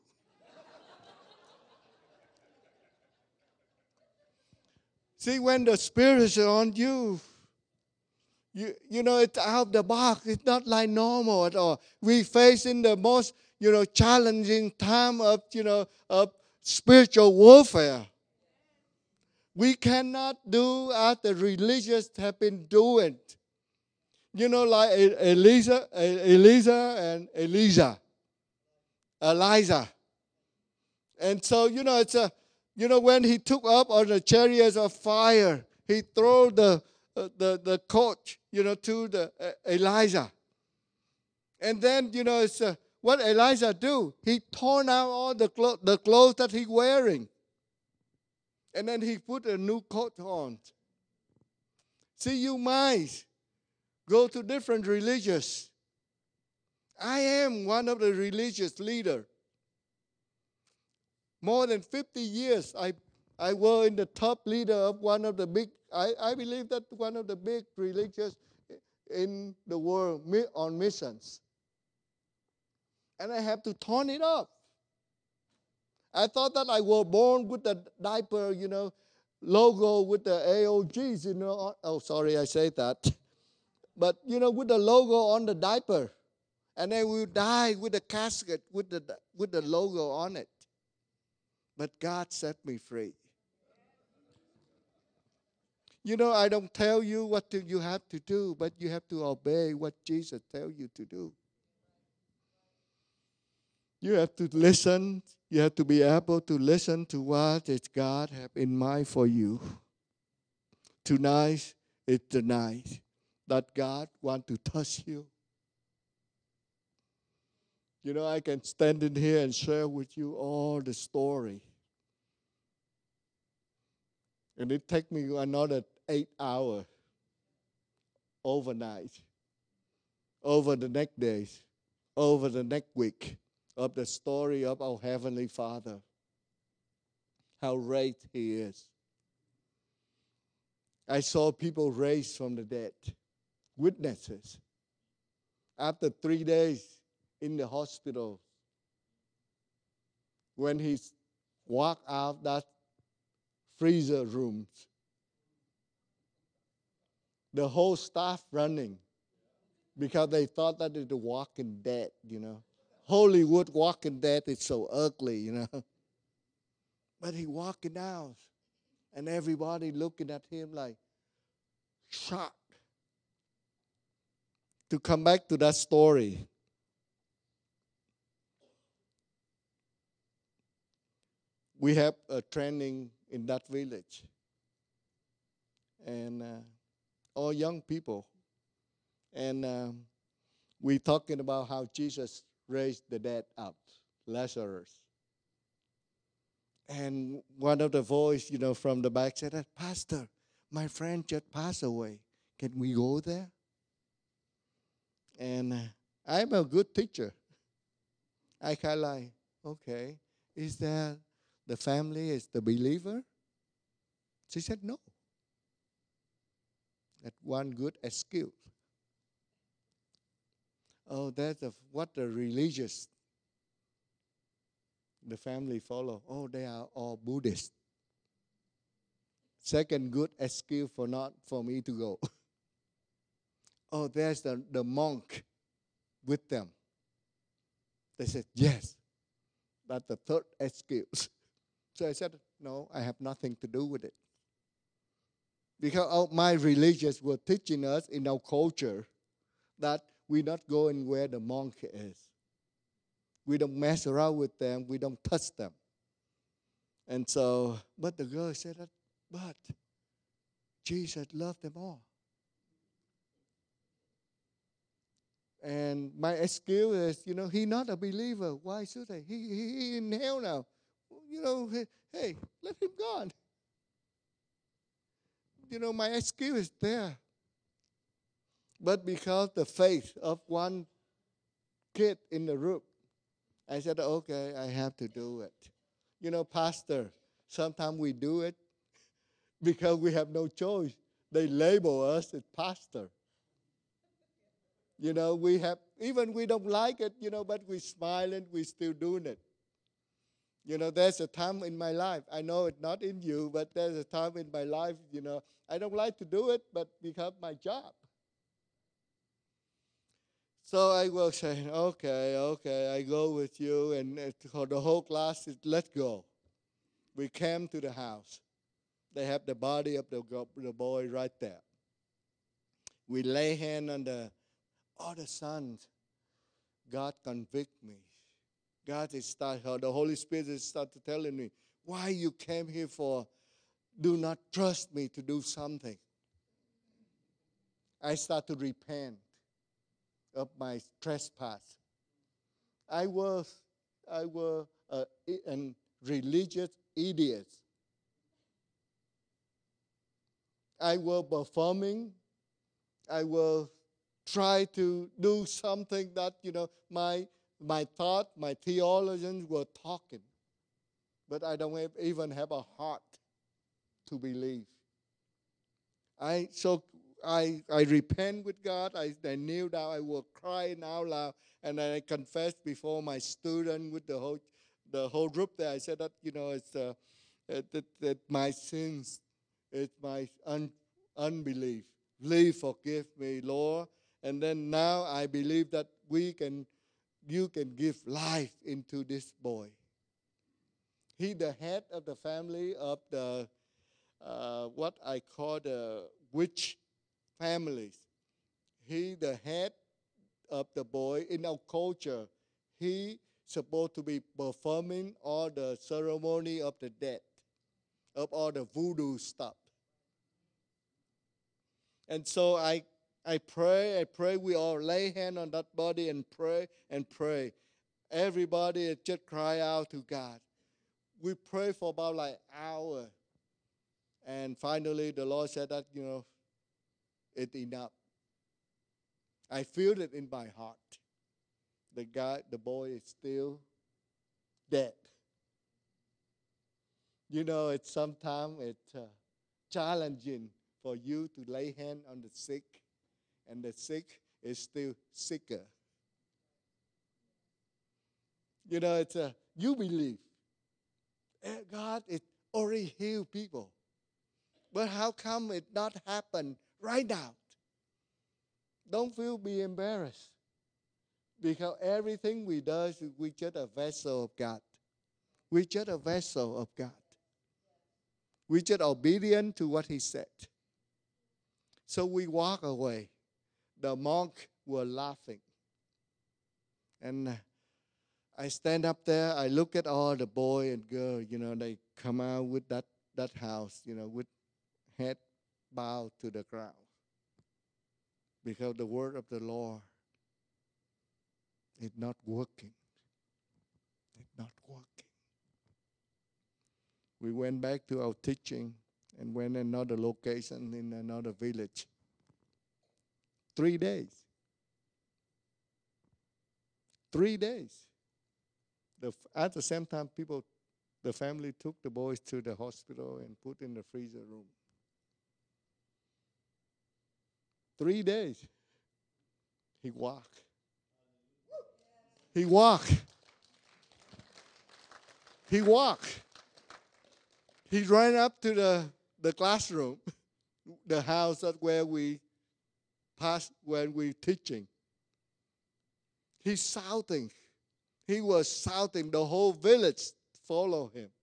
See, when the Spirit is on you, you, you know, it's out of the box. It's not like normal at all. We face in the most, you know, challenging time of, you know, of spiritual warfare. We cannot do as the religious have been doing. You know, like Elisa, Elisa and Elijah, Elijah. And so, you know, it's a, you know, when he took up on the chariots of fire, he threw the uh, the the coat, you know, to the uh, Elijah. And then, you know, it's uh, what Elijah do? He torn out all the clo- the clothes that he wearing, and then he put a new coat on. See, you might go to different religions. I am one of the religious leaders. More than fifty years, I I was in the top leader of one of the big, I, I believe that one of the big religions in the world on missions. And I have to turn it up. I thought that I was born with the diaper, you know, logo with the A O Gs, you know. Oh, sorry, I say that. But, you know, with the logo on the diaper. And then we die with a casket with the, with the logo on it. But God set me free. You know, I don't tell you what to, you have to do, but you have to obey what Jesus tells you to do. You have to listen. You have to be able to listen to what God have in mind for you. Tonight is the night that God wants to touch you. You know, I can stand in here and share with you all the story. And it take me another eight hours overnight, over the next days, over the next week of the story of our Heavenly Father. How great He is. I saw people raised from the dead, witnesses. After three days in the hospital, when he walked out that freezer rooms, the whole staff running because they thought that it was Walking Dead, you know. Hollywood Walking Dead is so ugly, you know. But he walking out, and everybody looking at him like shocked. To come back to that story, we have a training in that village. And uh, all young people. And um, we're talking about how Jesus raised the dead up, Lazarus. And one of the voice, you know, from the back said, Pastor, my friend just passed away. Can we go there? And uh, I'm a good teacher. I kind of like, okay, is that the family is the believer? She said, no. That one good excuse. Oh, that's a, what the religious, the family follow. Oh, they are all Buddhist. Second good excuse for not for me to go. Oh, there's the, the monk with them. They said, yes. That's the third excuse. So I said, no, I have nothing to do with it. Because all my religious were teaching us in our culture that we're not going where the monk is. We don't mess around with them. We don't touch them. And so, but the girl said, that, but Jesus loved them all. And my excuse is, you know, he's not a believer. Why should I? He, he, he in hell now. You know, hey, hey, let him go. you know, my excuse is there. But because the faith of one kid in the room, I said, okay, I have to do it. You know, Pastor, sometimes we do it because we have no choice. They label us as pastor. You know, we have, even we don't like it, you know, but we smile and we still doing it. You know, there's a time in my life, I know it's not in you, but there's a time in my life, you know, I don't like to do it, but because my job. So I will say, okay, okay, I go with you, and for the whole class, let's go. We came to the house. They have the body of the, the boy right there. We lay hand on the other sons. God convict me. God is start, the Holy Spirit is started telling me, why you came here for? Do not trust me to do something. I start to repent of my trespass. I was, I was a, a religious idiot. I was performing. I will try to do something that, you know, my my thought, my theologians were talking. But I don't have, even have a heart to believe. I so I I repent with God. I, I kneel down. I will cry out loud, and I confessed before my student with the whole the whole group there. I said that, you know, it's uh, that, that my sins, it's my un, unbelief. Please forgive me, Lord. And then now I believe that we can, you can give life into this boy. He the head of the family of the uh, what I call the witch families. He the head of the boy in our culture. He supposed to be performing all the ceremony of the dead, of all the voodoo stuff. And so I I pray, I pray we all lay hand on that body and pray and pray. Everybody just cry out to God. We pray for about like an hour. And finally the Lord said that, you know, it's enough. I feel it in my heart. The guy, the boy is still dead. You know, it's sometimes it's uh, challenging for you to lay hand on the sick, and the sick is still sicker. You know, it's a, you believe God is already healed people. But how come it not happen right now? Don't feel be embarrassed. Because everything we do, we just a vessel of God. We just a vessel of God. We just obedient to what He said. So we walk away. The monk were laughing. And I stand up there, I look at all the boy and girl, you know, they come out with that, that house, you know, with head bowed to the ground. Because the word of the Lord is not working. It's not working. We went back to our teaching and went another location in another village. Three days. Three days. The, at the same time, people, the family took the boys to the hospital and put in the freezer room. Three days. He walked. He walked. He walked. He ran up to the, the classroom, the house that where we passed when we teaching. He's shouting. He was shouting. The whole village followed him.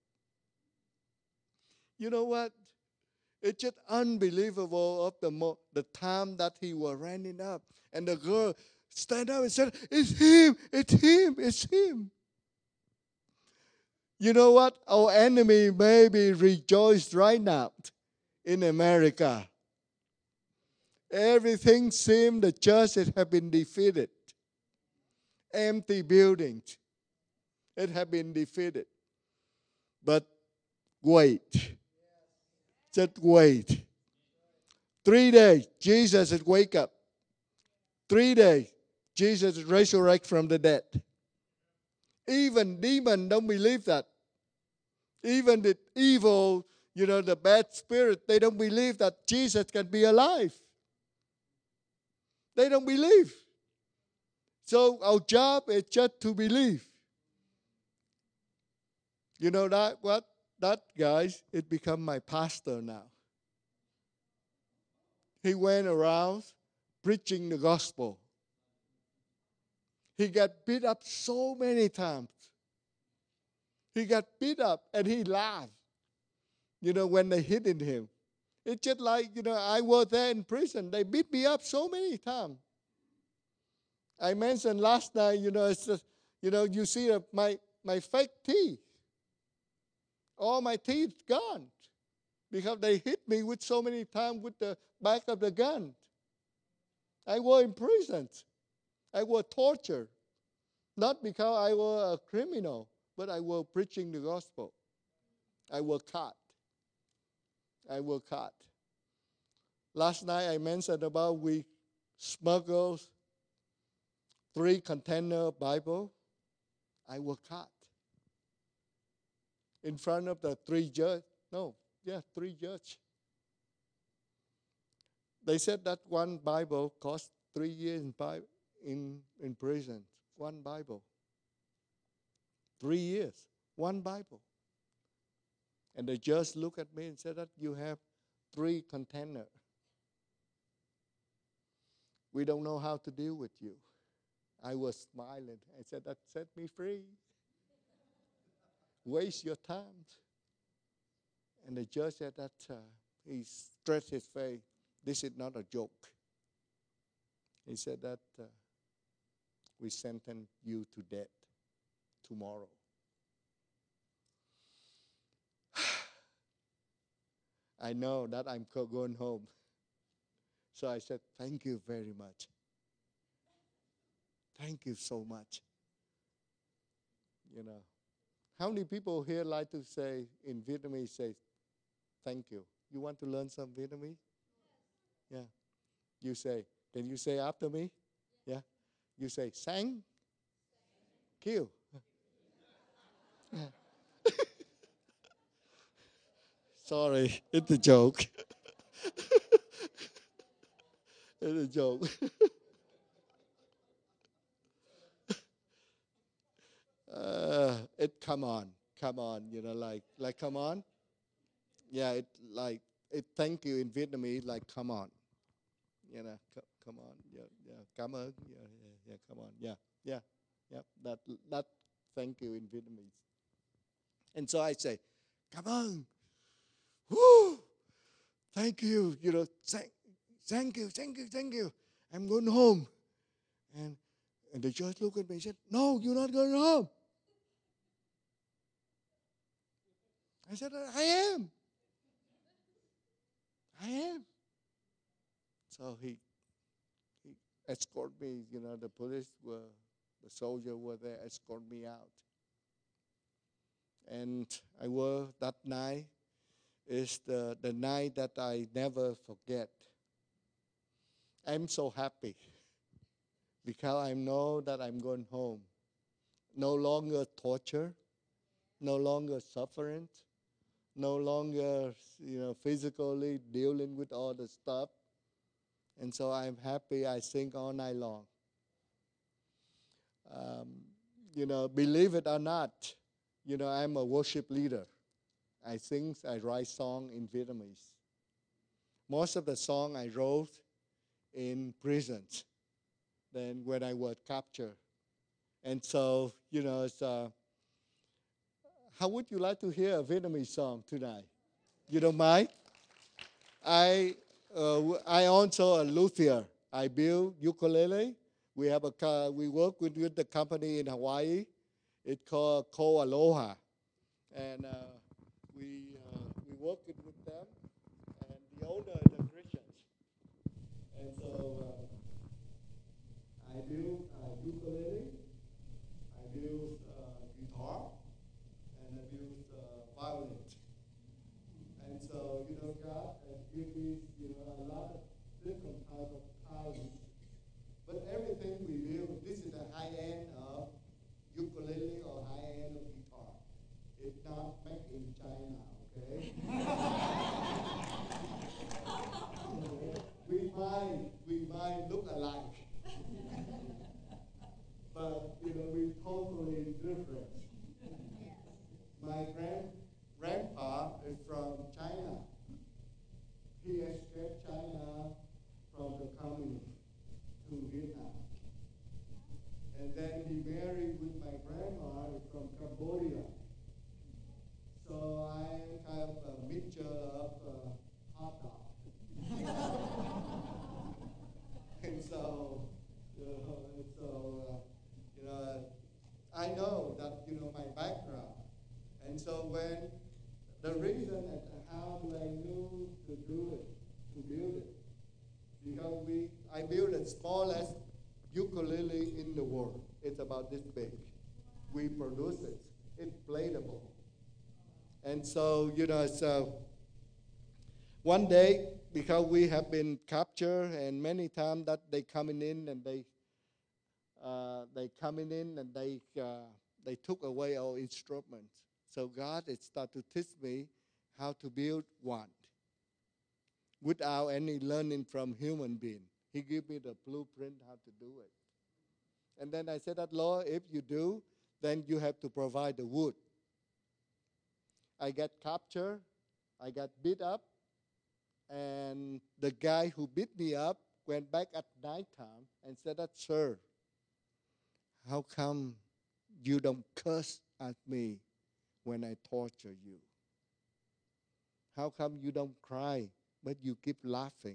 You know what? It's just unbelievable of the mo- the time that he was running up. And the girl stand up and said, it's him, it's him, it's him. You know what? Our enemy may be rejoiced right now in America. Everything seemed the church had been defeated. Empty buildings. It had been defeated. But wait. Just wait. Three days, Jesus is wake up. Three days, Jesus is resurrect from the dead. Even demons don't believe that. Even the evil, you know, the bad spirit, they don't believe that Jesus can be alive. They don't believe. So our job is just to believe. You know that what? That guy, it become my pastor now. He went around preaching the gospel. He got beat up so many times. He got beat up and he laughed, you know, when they hit him. It's just like, you know, I was there in prison. They beat me up so many times. I mentioned last night, you know, it's just, you know, you see uh, my, my fake teeth. All my teeth gone because they hit me with so many times with the back of the gun. I was in prison. I was tortured. Not because I was a criminal, but I was preaching the gospel. I was caught. I was caught. Last night I mentioned about we smuggled three container Bible. I was caught. In front of the three judge. No, yeah, three judge. They said that one Bible cost three years in, in, in prison. One Bible. Three years. One Bible. And the judge looked at me and said that you have three containers. We don't know how to deal with you. I was smiling. I said, that set me free. Waste your time. And the judge said that uh, he stretched his face. This is not a joke. He said that uh, we sentence you to death tomorrow. I know that I'm going home. So I said, thank you very much. Thank you so much. You know, how many people here like to say in Vietnamese, say, thank you? You want to learn some Vietnamese? Yeah. You say, can you say after me? Yeah. You say, sang, kill. Sorry, it's a joke. It's a joke. uh, it come on, come on, you know, like like come on. Yeah, it like it. Thank you in Vietnamese, like come on. You know, c- come on, yeah, yeah, cảm ơn, yeah, yeah, yeah, come on, yeah, yeah, yeah. That that thank you in Vietnamese. And so I say, cảm ơn, woo, thank you, you know, thank, thank you, thank you, thank you. I'm going home, and and the judge looked at me and said, no, you're not going home. I said, I am. I am. So he, he escorted me, you know, the police were, the soldier were there, escort me out. And I was, that night is the, the night that I never forget. I'm so happy because I know that I'm going home. No longer torture, no longer suffering, no longer, you know, physically dealing with all the stuff. And so I'm happy. I sing all night long. Um, you know, believe it or not, you know, I'm a worship leader. I sing, I write song in Vietnamese. Most of the song I wrote in prisons than when I was captured. And so, you know, it's, uh, how would you like to hear a Vietnamese song tonight? You don't mind? I uh, I also a luthier. I build ukulele. We have a car, we work with, with the company in Hawaii. It's called Ko Aloha, and uh, we uh, we work with them. And the owner is a Christian, and so uh, I build uh, ukulele, I build uh, guitar, and I build uh, violin. And so so, you know, God has given me, you know, a lot of different type of talents. But everything we build, this is the high end of ukulele or high end of guitar. It's not made in China, okay? we might, we might look alike. But, you know, we're totally different. My grand, grandpa is from China. He escaped China from the communist to Vietnam. And then he married with my grandma from Cambodia. So I am kind of a mixture of uh, hot dog. and so, you know, and so uh, you know, I know that, you know, my background. And so when the reason and how do I know to do it, to build it, because we, I built the smallest ukulele in the world. It's about this big. We produce it. It's playable. And so, you know, so one day, because we have been captured, and many times that they coming in and they uh, they coming in and they uh, they took away our instruments. So God has started to teach me how to build one without any learning from human being. He gave me the blueprint how to do it. And then I said that, Lord, if you do, then you have to provide the wood. I got captured, I got beat up, and the guy who beat me up went back at nighttime and said that, sir, how come you don't curse at me when I torture you? How come you don't cry, but you keep laughing?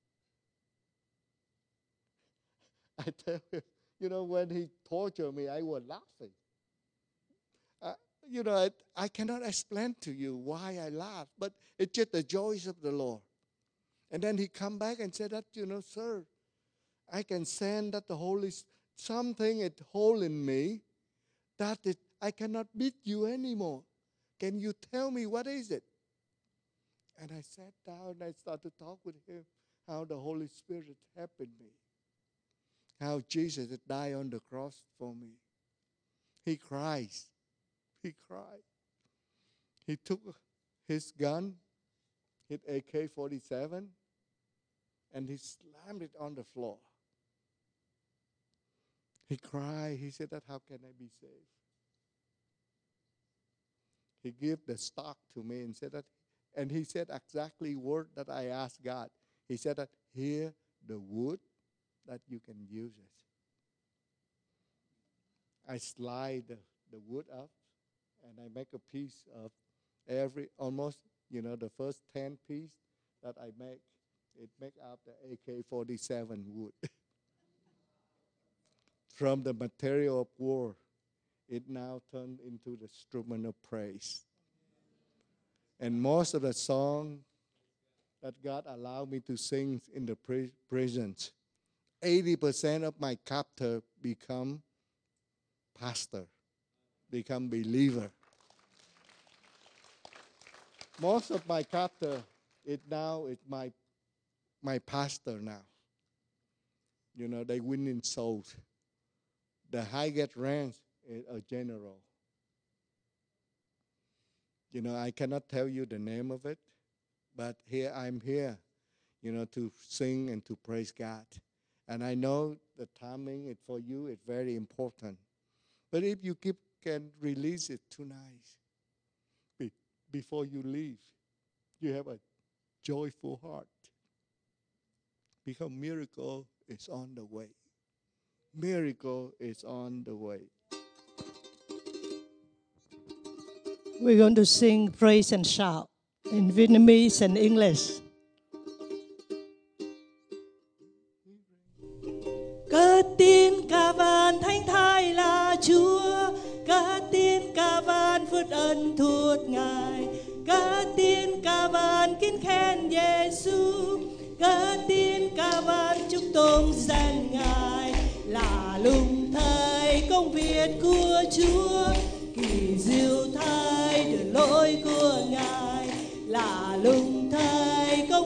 I tell you, you know, when he tortured me, I was laughing. Uh, you know, I, I cannot explain to you why I laugh, but it's just the joys of the Lord. And then he come back and said that, you know, sir, I can sense that the Holy something is holding me, that it, I cannot beat you anymore. Can you tell me what is it? And I sat down and I started to talk with him, how the Holy Spirit helped me, how Jesus had died on the cross for me. He cries. He cried. He took his gun, hit A K forty-seven, and he slammed it on the floor. He cried. He said that, how can I be saved? He gave the stock to me and said that, and he said exactly word that I asked God. He said that, here the wood that you can use it. I slide the, the wood up, and I make a piece of every, almost, you know, the first ten piece that I make, it make out the A K forty-seven wood. From the material of war, it now turned into the instrument of praise. And most of the songs that God allowed me to sing in the pri- prisons, eighty percent of my captor become pastor, become believer. Most of my captor, it now is my my pastor now. You know, they win in souls. The highest rank is a general. You know, I cannot tell you the name of it, but here I'm here, you know, to sing and to praise God. And I know the timing it for you is very important. But if you keep can release it tonight, be, before you leave, you have a joyful heart. Because miracle is on the way. Miracle is on the way. We're going to sing praise and shout in Vietnamese and English. Cất tiếng ca van thánh thai là Chúa, cất tiếng ca van phước ân thuộc Ngài, cất tiếng ca van kính khen Giêsu, cất tiếng ca van chúc tôn danh Ngài, là lùng thay công việc của Chúa, kỳ diệu thay đường lối của Ngài, là lùng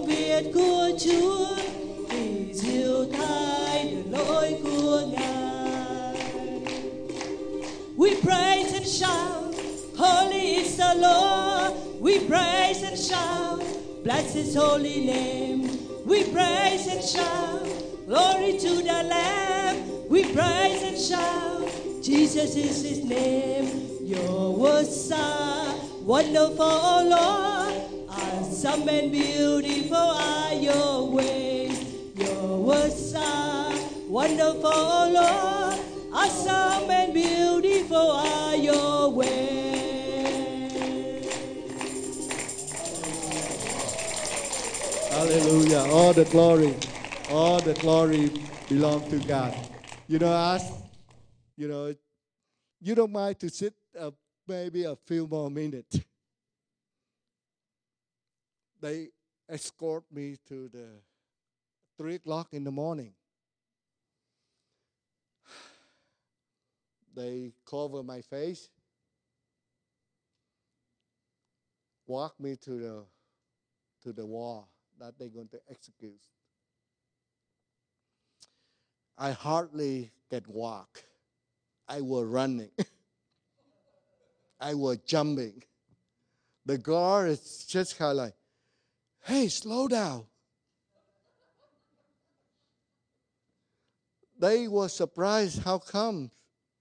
biệt của Chúa, vì diệu thay đường lối của Ngài. We praise and shout, holy is the Lord. We praise and shout, bless His holy name. We praise and shout, glory to the Lamb. We praise and shout, Jesus is His name. Your words are wonderful, O Lord. Awesome and beautiful are your ways. Your words are wonderful, O Lord. Awesome and beautiful are your ways. Hallelujah. All the glory, all the glory belong to God. You know, us, you know, you don't mind to sit uh, maybe a few more minutes. They escort me to the three o'clock in the morning. They cover my face, walk me to the to the wall that they're going to execute. I hardly can walk. I was running. I was jumping. The guard is just kind of like, hey, slow down. They were surprised how come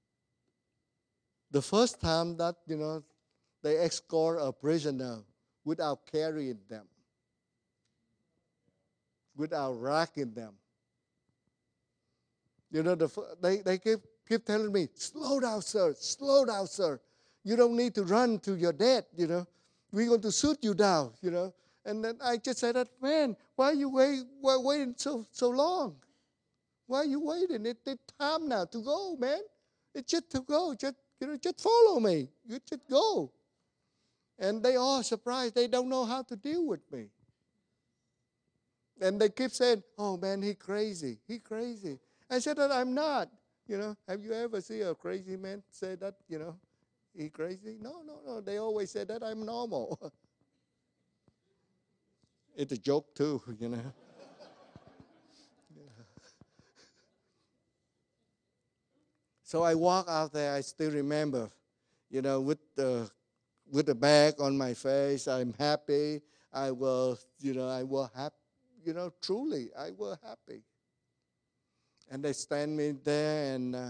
the first time that, you know, they escort a prisoner without carrying them, without racking them. You know, the, they, they keep, keep telling me, slow down, sir, slow down, sir. You don't need to run to your death, you know. We're going to shoot you down, you know. And then I just said that, man, why are you wait, why waiting so, so long? Why are you waiting? It, it's time now to go, man. It's just to go. Just, you know, just follow me. You just go. And they all surprised. They don't know how to deal with me. And they keep saying, oh, man, he crazy. He crazy. I said that I'm not. You know, have you ever seen a crazy man say that, you know, he crazy? No, no, no. They always say that I'm normal. It's a joke too, you know. So I walk out there. I still remember, you know, with the with the bag on my face. I'm happy. I was, you know, I was happy. You know, truly, I was happy. And they stand me there, and uh,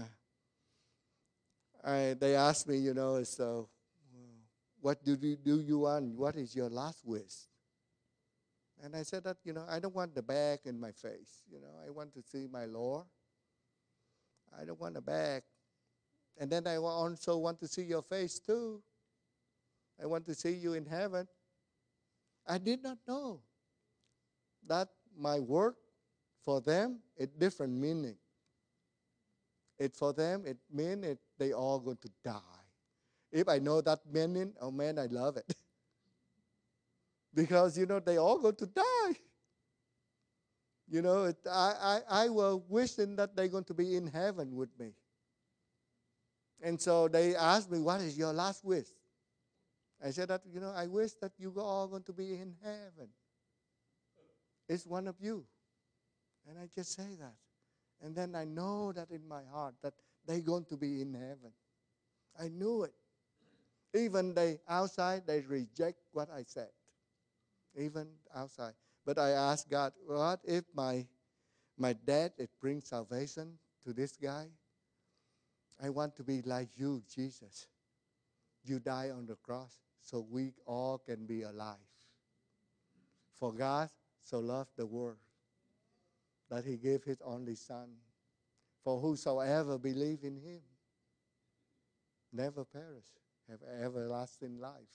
I, they asked me, you know, so what do you do you want? What is your last wish? And I said that, you know, I don't want the bag in my face. You know, I want to see my Lord. I don't want a bag. And then I also want to see your face too. I want to see you in heaven. I did not know that my word for them it different meaning. It for them it means it they all going to die. If I know that meaning, oh man, I love it. Because you know they all going to die. You know, it, I, I, I was wishing that they're going to be in heaven with me. And so they asked me, what is your last wish? I said that, you know, I wish that you are all going to be in heaven. It's one of you. And I just say that. And then I know that in my heart that they're going to be in heaven. I knew it. Even they outside, they reject what I said. Even outside. But I asked God, what if my my death, it brings salvation to this guy? I want to be like you, Jesus. You die on the cross so we all can be alive. For God so loved the world that He gave His only Son. For whosoever believe in Him never perish, have everlasting life.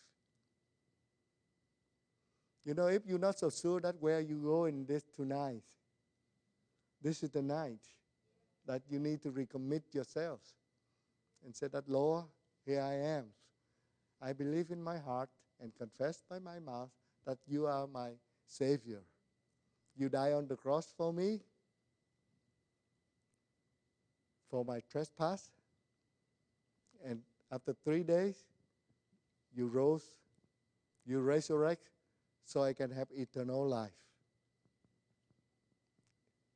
You know, if you're not so sure that where you go in this tonight, this is the night that you need to recommit yourself and say that, Lord, here I am. I believe in my heart and confess by my mouth that you are my Savior. You die on the cross for me, for my trespass, and after three days, you rose, you resurrect, so I can have eternal life.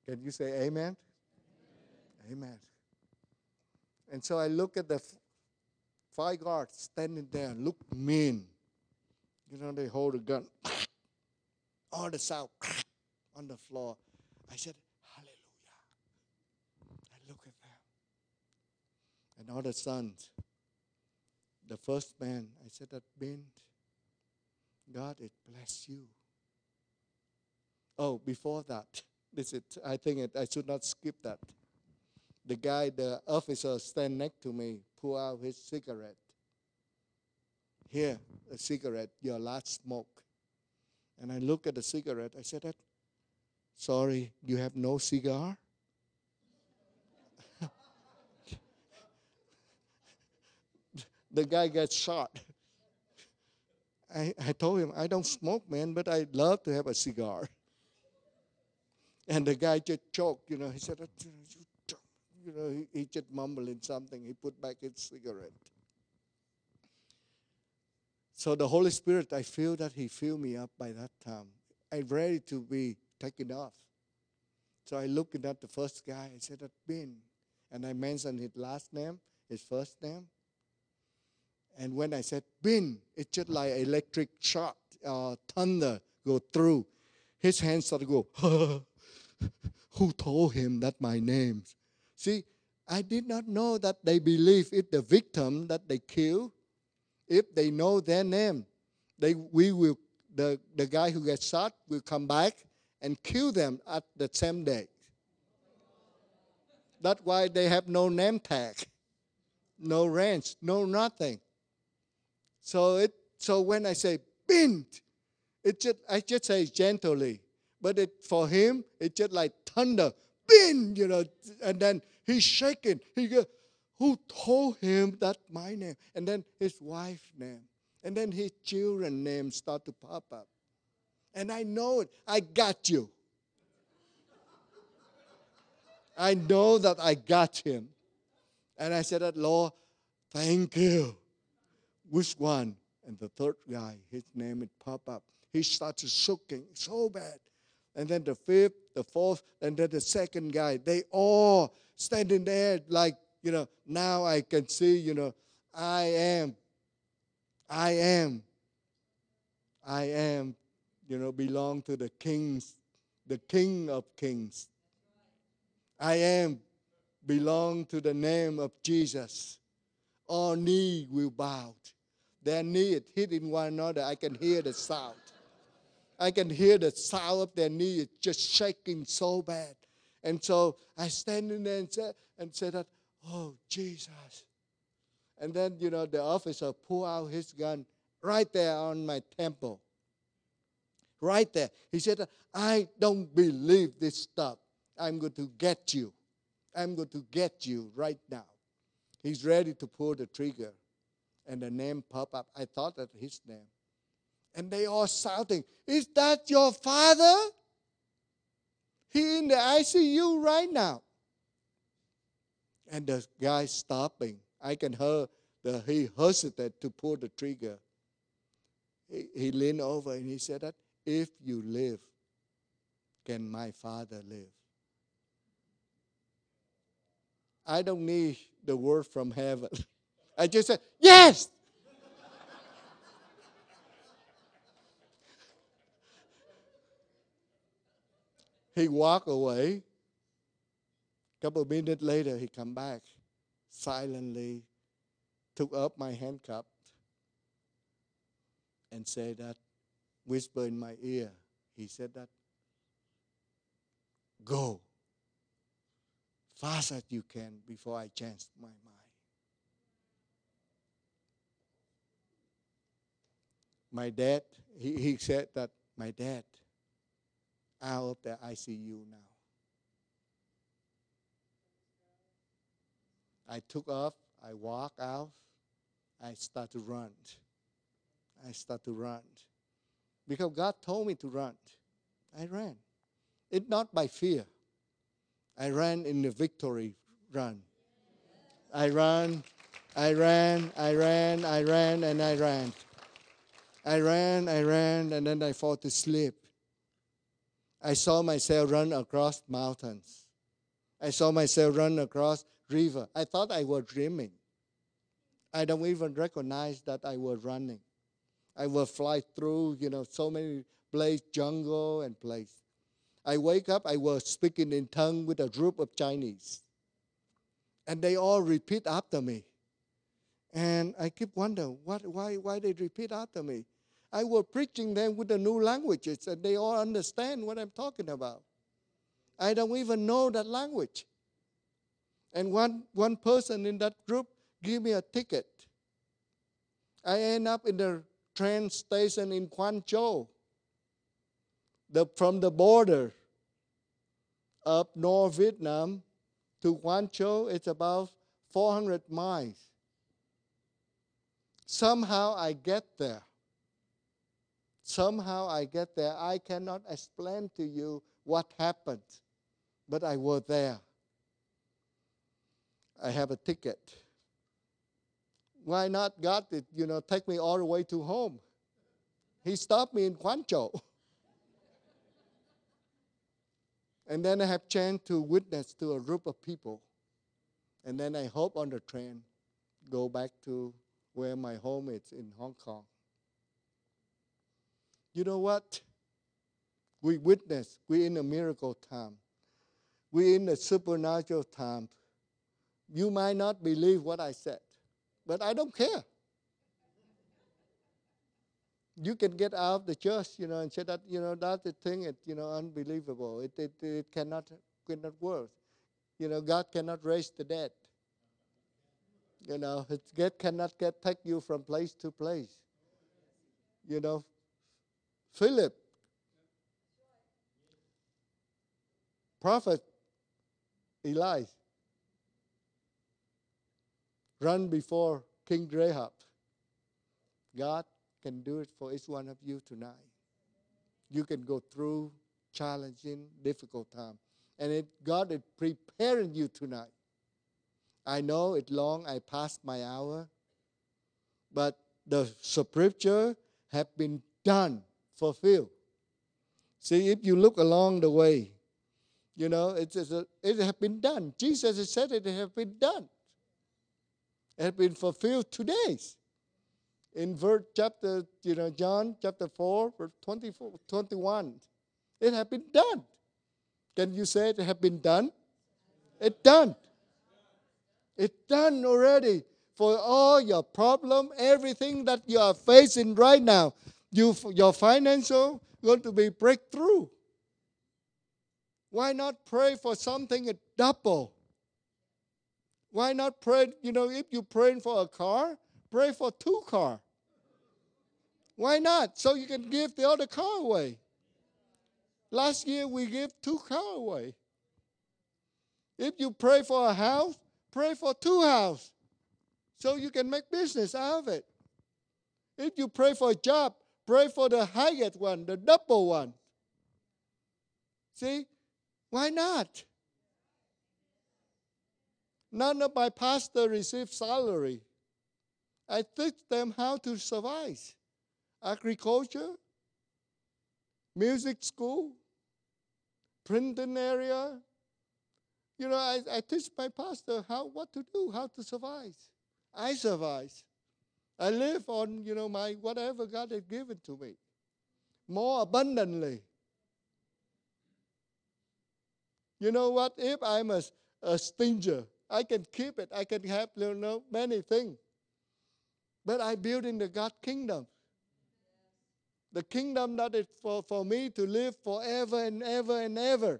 Can you say amen? Amen. And so I look at the f- five guards standing there, look mean. You know, they hold a gun. All the sound on the floor. I said, hallelujah. I look at them. And all the sons, the first man, I said, that been, God, it bless you. Oh, before that, this is, I think it, I should not skip that. The guy, the officer stand next to me, pull out his cigarette. Here, a cigarette, your last smoke. And I look at the cigarette. I said, that, sorry, you have no cigar? The guy gets shot. I, I told him, I don't smoke, man, but I love to have a cigar. And the guy just choked, you know. He said, you know, he, he just mumbling something. He put back his cigarette. So the Holy Spirit, I feel that He filled me up by that time. I'm ready to be taken off. So I looked at the first guy. I said, that Ben. And I mentioned his last name, his first name. And when I said Ben, it's just like electric shot, uh, thunder go through. His hands started to go, who told him that my name? See, I did not know that they believe it's the victim that they kill. If they know their name, they we will the, the guy who gets shot will come back and kill them at the same day. That's why they have no name tag, no ranch, no nothing. So it so when I say bint, it just I just say gently, but it for him it's just like thunder, bin, you know, and then he's shaking. He goes, who told him that my name? And then his wife's name. And then his children's names start to pop up. And I know it. I got you. I know that I got him. And I said, Lord, thank you. Which one? And the third guy, his name would pop up. He started shaking so bad. And then the fifth, the fourth, and then the second guy. They all standing there like, you know, now I can see, you know, I am, I am, I am, you know, belong to the kings, the King of Kings. I am, belong to the name of Jesus. All knee will bow. Their knee hitting one another. I can hear the sound. I can hear the sound of their knee just shaking so bad. And so I stand in there and said, and said that, oh, Jesus. And then, you know, the officer pulled out his gun right there on my temple. Right there. He said, I don't believe this stuff. I'm going to get you. I'm going to get you right now. He's ready to pull the trigger. And the name popped up. I thought that his name. And they all shouting, is that your father? He in the I C U right now. And the guy stopping. I can hear that he hesitated to pull the trigger. He, he leaned over and he said that, if you live, can my father live? I don't need the word from heaven. I just said, yes! He walked away. A couple of minutes later, he come back, silently took up my handcuff and said that, whisper in my ear. He said that, go fast as you can before I change my mind. My dad, he, he said that, my dad, out of the I C U now. I took off, I walked out, I start to run. I start to run. Because God told me to run. I ran. It's not by fear. I ran in the victory run. I ran, I ran, I ran, I ran, and I ran. I ran, I ran, and then I fall to sleep. I saw myself run across mountains. I saw myself run across river. I thought I was dreaming. I don't even recognize that I was running. I will fly through, you know, so many places, jungle and place. I wake up, I was speaking in tongue with a group of Chinese. And they all repeat after me. And I keep wondering, what, why, why they repeat after me? I was preaching them with the new languages, and they all understand what I'm talking about. I don't even know that language. And one, one person in that group gave me a ticket. I end up in the train station in Quang Châu. The, from the border of North Vietnam to Quang Châu, it's about four hundred miles. Somehow I get there. Somehow I get there. I cannot explain to you what happened, but I was there. I have a ticket. Why not God, did, you know, take me all the way to home? He stopped me in Quang Châu. And then I have chance to witness to a group of people. And then I hop on the train, go back to where my home is in Hong Kong. You know what? We witness, we're in a miracle time. We're in a supernatural time. You might not believe what I said, but I don't care. You can get out of the church, you know, and say that, you know, that's the thing, it, you know, unbelievable. It, it, it cannot, cannot work. You know, God cannot raise the dead. You know, it get, cannot get take you from place to place. You know, Philip, prophet Eli, run before King Rahab. God can do it for each one of you tonight. You can go through challenging, difficult time. And it, God is preparing you tonight. I know it's long, I passed my hour, but the scripture have been done, fulfilled. See, if you look along the way, you know, it's, it's a, it has been done. Jesus has said it has been done. It has been fulfilled today. In verse chapter, you know, John chapter four, verse twenty-four, twenty-one. It has been done. Can you say it has been done? It's done. It's done already. For all your problem, everything that you are facing right now, you, your financial going to be breakthrough. Why not pray for something double? Why not pray, you know, if you're praying for a car, pray for two cars. Why not? So you can give the other car away. Last year we gave two cars away. If you pray for a house, pray for two houses. So you can make business out of it. If you pray for a job, pray for the highest one, the double one. See? Why not? None of my pastors receive salary. I teach them how to survive. Agriculture, music school, printing area. You know, I, I teach my pastor how what to do, how to survive. I survive. I live on, you know, my whatever God has given to me. More abundantly. You know what? If I'm a, a stinger, I can keep it. I can have, you know, many things. But I build in the God kingdom. The kingdom that is for, for me to live forever and ever and ever.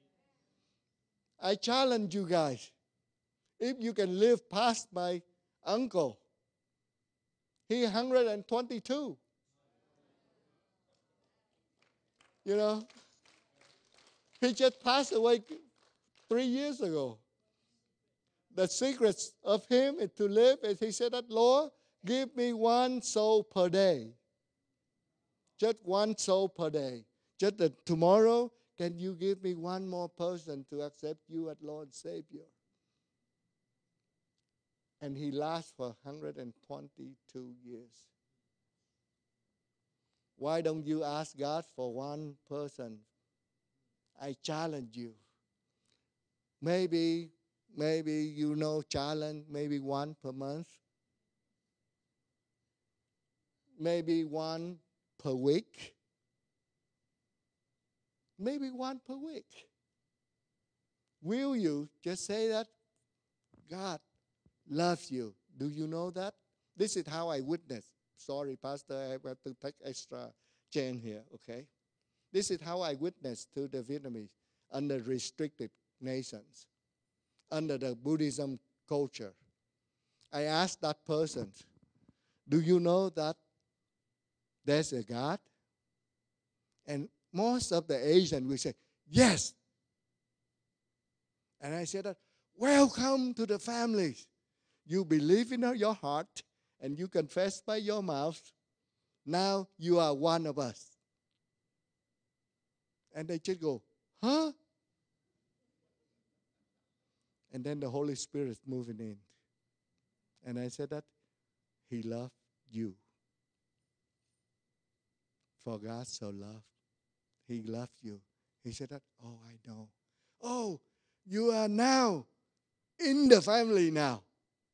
I challenge you guys. If you can live past my uncle. He's one hundred twenty-two. You know, he just passed away three years ago. The secret of him is to live, as he said that, Lord, give me one soul per day. Just one soul per day. Just that tomorrow, can you give me one more person to accept you as Lord and Savior? And he lasts for one hundred twenty-two years. Why don't you ask God for one person I challenge you. Maybe, maybe you know challenge, maybe one per month. Maybe one per week. Maybe one per week. Will you just say that God loves you? Do you know that? This is how I witness. Sorry, Pastor, I have to take extra chain here, okay? This is how I witness to the Vietnamese under restricted nations, under the Buddhism culture. I asked that person, do you know that there's a God? And most of the Asians will say, yes. And I said that, welcome to the families. You believe in your heart and you confess by your mouth. Now you are one of us. And they just go, huh? And then the Holy Spirit is moving in. And I said that He loved you. For God so loved. He loved you. He said that, oh, I know. Oh, you are now in the family now.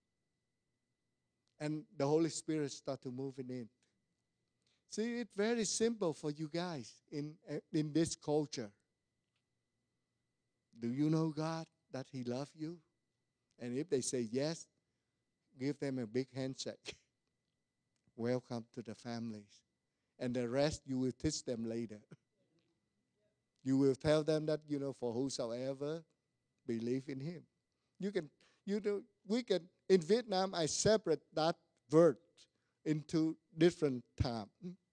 And the Holy Spirit started moving in. See, it's very simple for you guys in, in this culture. Do you know God, that He loves you? And if they say yes, give them a big handshake. Welcome to the families. And the rest you will teach them later. You will tell them that, you know, for whosoever believe in Him. You can, you know, we can, in Vietnam, I separate that word into different time.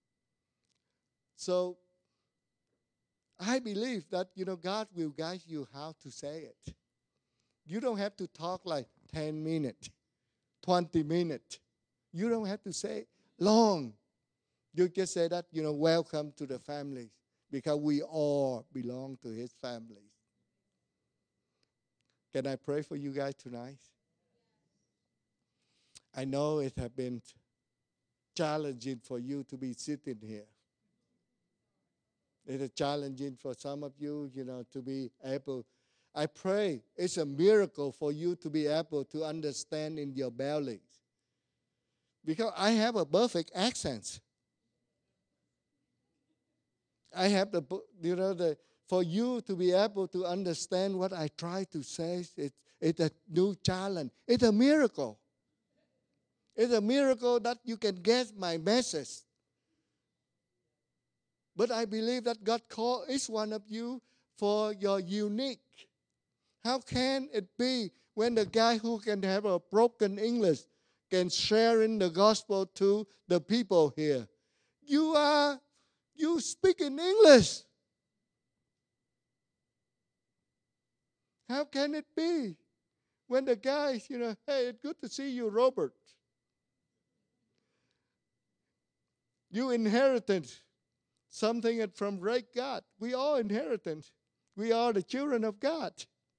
So, I believe that, you know, God will guide you how to say it. You don't have to talk like ten minutes, twenty minutes. You don't have to say long. You just say that, you know, welcome to the families, because we all belong to His family. Can I pray for you guys tonight? I know it has been challenging for you to be sitting here. It is challenging for some of you, you know, to be able. I pray it's a miracle for you to be able to understand in your bellies. Because I have a perfect accent. I have the, you know, the, for you to be able to understand what I try to say, it, it's a new challenge. It's a miracle. It's a miracle that you can get my message. But I believe that God called each one of you for your unique. How can it be when the guy who can have a broken English can share in the gospel to the people here? You are, you speak in English. How can it be when the guys, you know, hey, it's good to see you, Robert. You inherited something from great God. We all inherited. We are the children of God.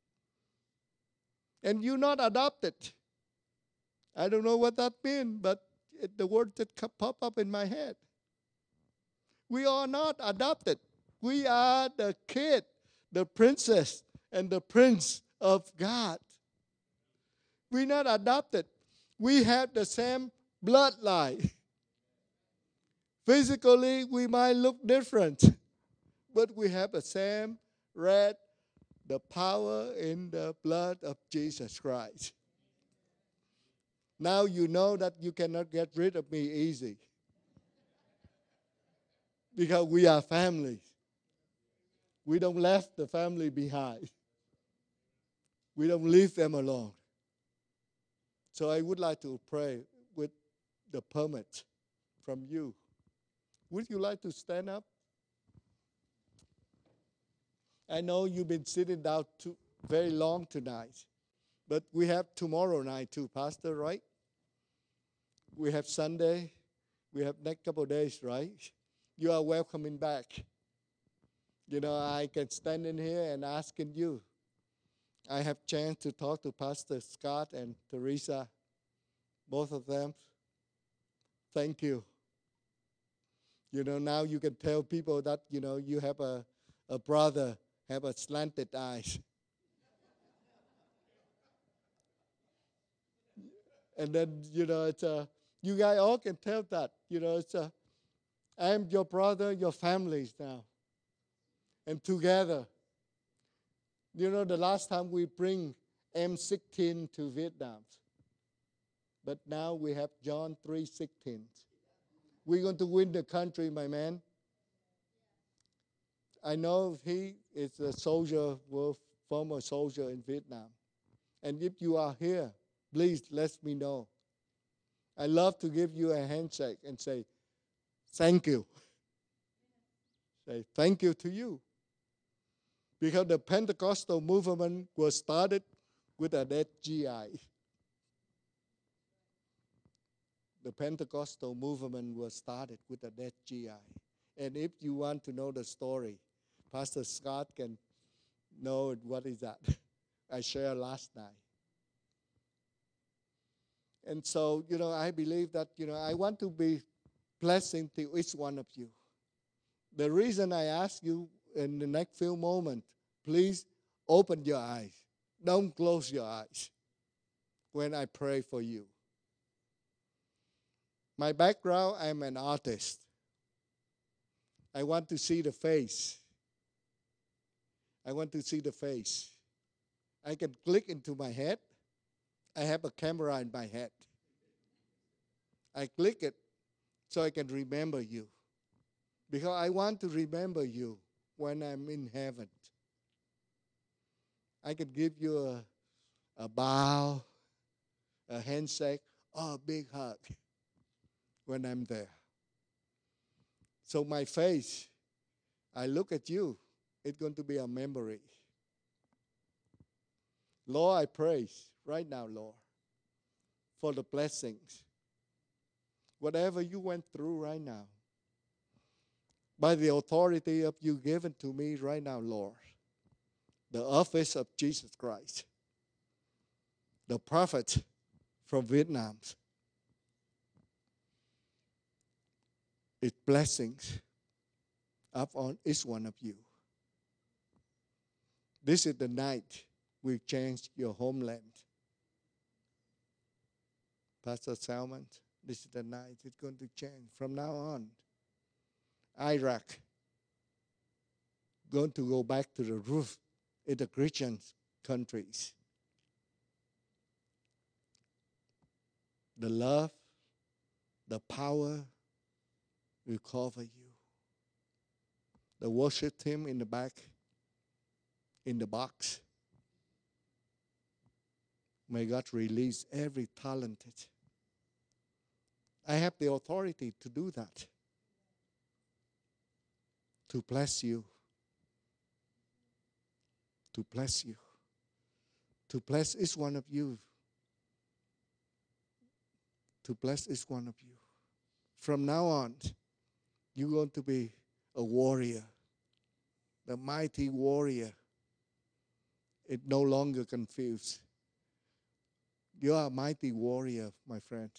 And you're not adopted. I don't know what that means, but it, the word that pop up in my head. We are not adopted. We are the kid, the princess, and the prince of God. We're not adopted. We have the same bloodline. Physically, we might look different, but we have the same red, the power in the blood of Jesus Christ. Now you know that you cannot get rid of me easy. Because we are families. We don't left the family behind. We don't leave them alone. So I would like to pray with the permit from you. Would you like to stand up? I know you've been sitting down too very long tonight, but we have tomorrow night too, Pastor, right? We have Sunday. We have next couple of days, right? You are welcoming back. You know, I can stand in here and asking you. I have chance to talk to Pastor Scott and Teresa, both of them. Thank you. You know, now you can tell people that, you know, you have a, a brother have a slanted eyes. And then, you know, it's uh, you guys all can tell that. You know, it's uh, I am your brother, your families now. And together, you know, the last time we bring M sixteen to Vietnam. But now we have John three sixteen. We're going to win the country, my man. I know he is a soldier, well, former soldier in Vietnam. And if you are here, please let me know. I love to give you a handshake and say, thank you. Say thank you to you. Because the Pentecostal movement was started with a dead G I. The Pentecostal movement was started with a dead G I. And if you want to know the story, Pastor Scott can know what is that. I shared last night. And so, you know, I believe that, you know, I want to be blessing to each one of you. The reason I ask you in the next few moments, please open your eyes. Don't close your eyes when I pray for you. My background, I'm an artist. I want to see the face. I want to see the face. I can click into my head. I have a camera in my head. I click it so I can remember you. Because I want to remember you when I'm in heaven. I can give you a, a bow, a handshake, or a big hug when I'm there. So my face, I look at you, it's going to be a memory. Lord, I praise right now, Lord, for the blessings. Whatever you went through right now, by the authority of you given to me right now, Lord, the office of Jesus Christ, the prophet from Vietnam, its blessings up on each one of you. This is the night we change your homeland. Pastor Salmon, this is the night it's going to change. From now on, Iraq going to go back to the roof in the Christian countries. The love, the power will cover you. The worship team in the back, in the box. May God release every talented. I have the authority to do that. To bless you. To bless you. To bless each one of you. To bless each one of you. From now on, you're going to be a warrior. The mighty warrior. It no longer confused. You are a mighty warrior, my friend.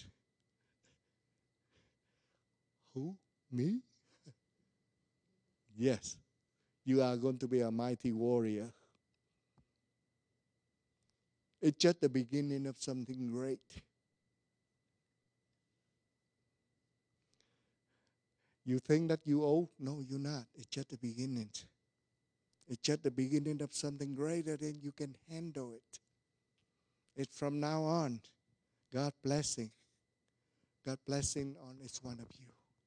Who? Me? Yes. You are going to be a mighty warrior. It's just the beginning of something great. You think that you old? No, you're not. It's just the beginning. It's just the beginning of something greater than you can handle it. It's from now on. God blessing. God blessing on each one of you.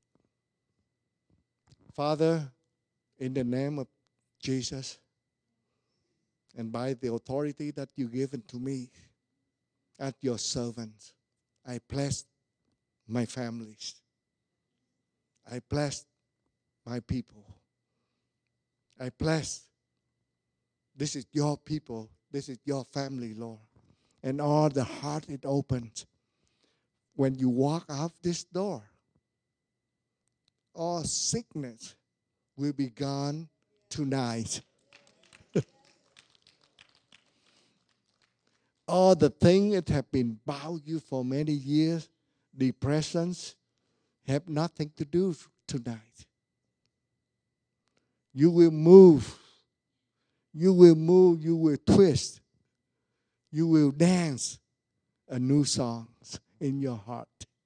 Father, in the name of Jesus, and by the authority that you've given to me as your servant, I bless my families. I bless my people. I bless. This is your people. This is your family, Lord. And all the heart it opens. When you walk out this door, all sickness will be gone tonight. All the things that have been bound you for many years, depressions, have nothing to do tonight. You will move You will move, you will twist, you will dance a new song in your heart.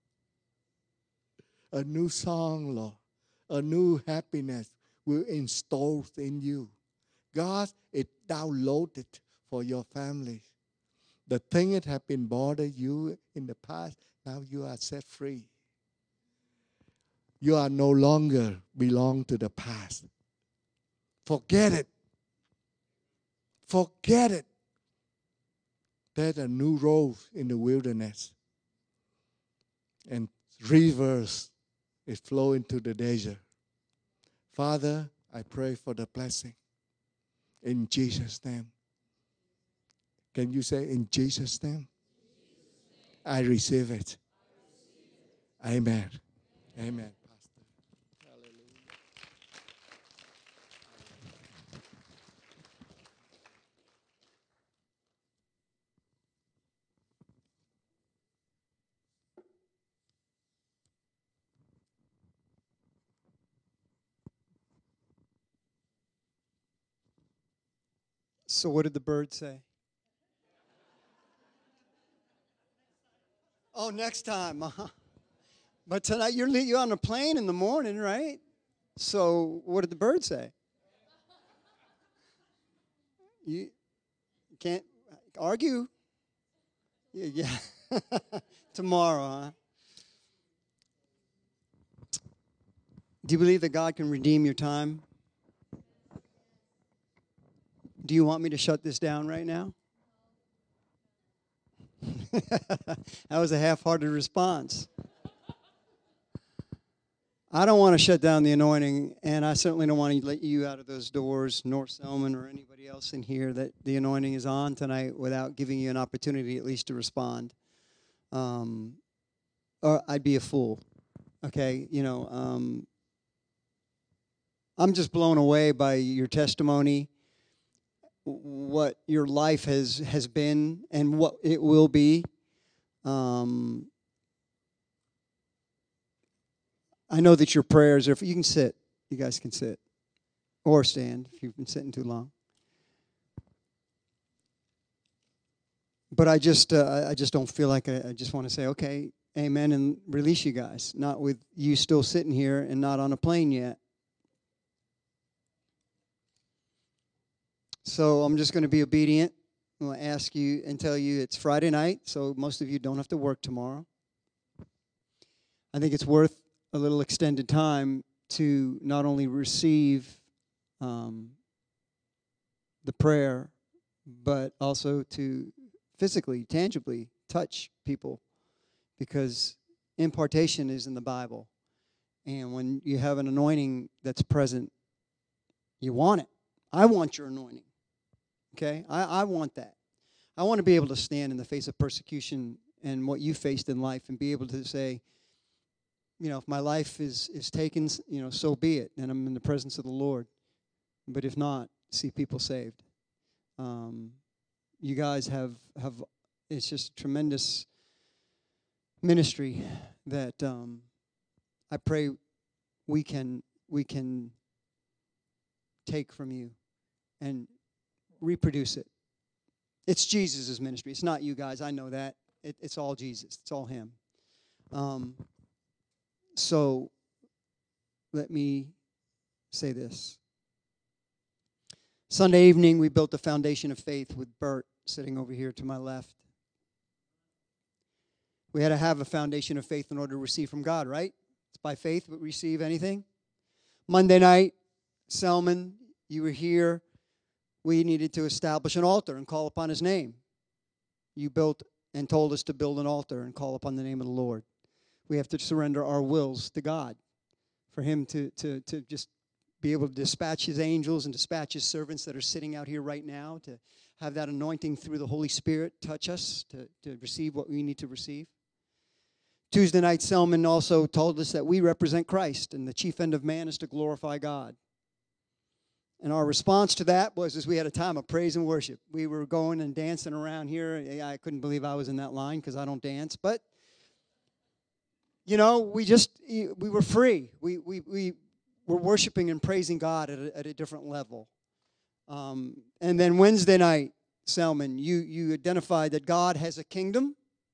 A new song, Lord. A new happiness will install in you. God, it downloaded for your family. The thing that have been bothering you in the past, now you are set free. You are no longer belong to the past. Forget it. Forget it. There's a new road in the wilderness. And rivers is flow into the desert. Father, I pray for the blessing. In Jesus' name. Can you say, in Jesus' name? I receive it. Amen. Amen. Pastor. Hallelujah. So what did the bird say? Oh, next time. Uh-huh. But tonight you're you're on a plane in the morning, right? So what did the bird say? You can't argue. Yeah. yeah. Tomorrow, huh? Do you believe that God can redeem your time? Do you want me to shut this down right now? That was a half-hearted response. I don't want to shut down the anointing, and I certainly don't want to let you out of those doors, nor Selman or anybody else in here, that the anointing is on tonight without giving you an opportunity at least to respond. Um, or I'd be a fool, okay? You know, um, I'm just blown away by your testimony, what your life has, has been, and what it will be. Um, I know that your prayers are, if you can sit, you guys can sit, or stand if you've been sitting too long. But I just, uh, I just don't feel like I, I just want to say, okay, amen, and release you guys. Not with you still sitting here and not on a plane yet. So I'm just going to be obedient. I'm going to ask you and tell you it's Friday night, so most of you don't have to work tomorrow. I think it's worth a little extended time to not only receive um, the prayer, but also to physically, tangibly touch people, because impartation is in the Bible. And when you have an anointing that's present, you want it. I want your anointing. Okay? I, I want that. I want to be able to stand in the face of persecution and what you faced in life and be able to say, you know, if my life is, is taken, you know, so be it, and I'm in the presence of the Lord. But if not, see people saved. Um, you guys have, have, it's just a tremendous ministry that um, I pray we can we can take from you and reproduce it. It's Jesus' ministry. It's not you guys. I know that. It, it's all Jesus. It's all him. Um, so let me say this. Sunday evening, we built the foundation of faith with Bert sitting over here to my left. We had to have a foundation of faith in order to receive from God, right? It's by faith we receive anything. Monday night, Selman, you were here. We needed to establish an altar and call upon his name. You built and told us to build an altar and call upon the name of the Lord. We have to surrender our wills to God for him to, to, to just be able to dispatch his angels and dispatch his servants that are sitting out here right now, to have that anointing through the Holy Spirit touch us to, to receive what we need to receive. Tuesday night, Selman also told us that we represent Christ, and the chief end of man is to glorify God. And our response to that was, as we had a time of praise and worship. We were going and dancing around here. I couldn't believe I was in that line because I don't dance. But, you know, we just, we were free. We we we were worshiping and praising God at a, at a different level. Um, and then Wednesday night, Selman, you, you identified that God has a kingdom,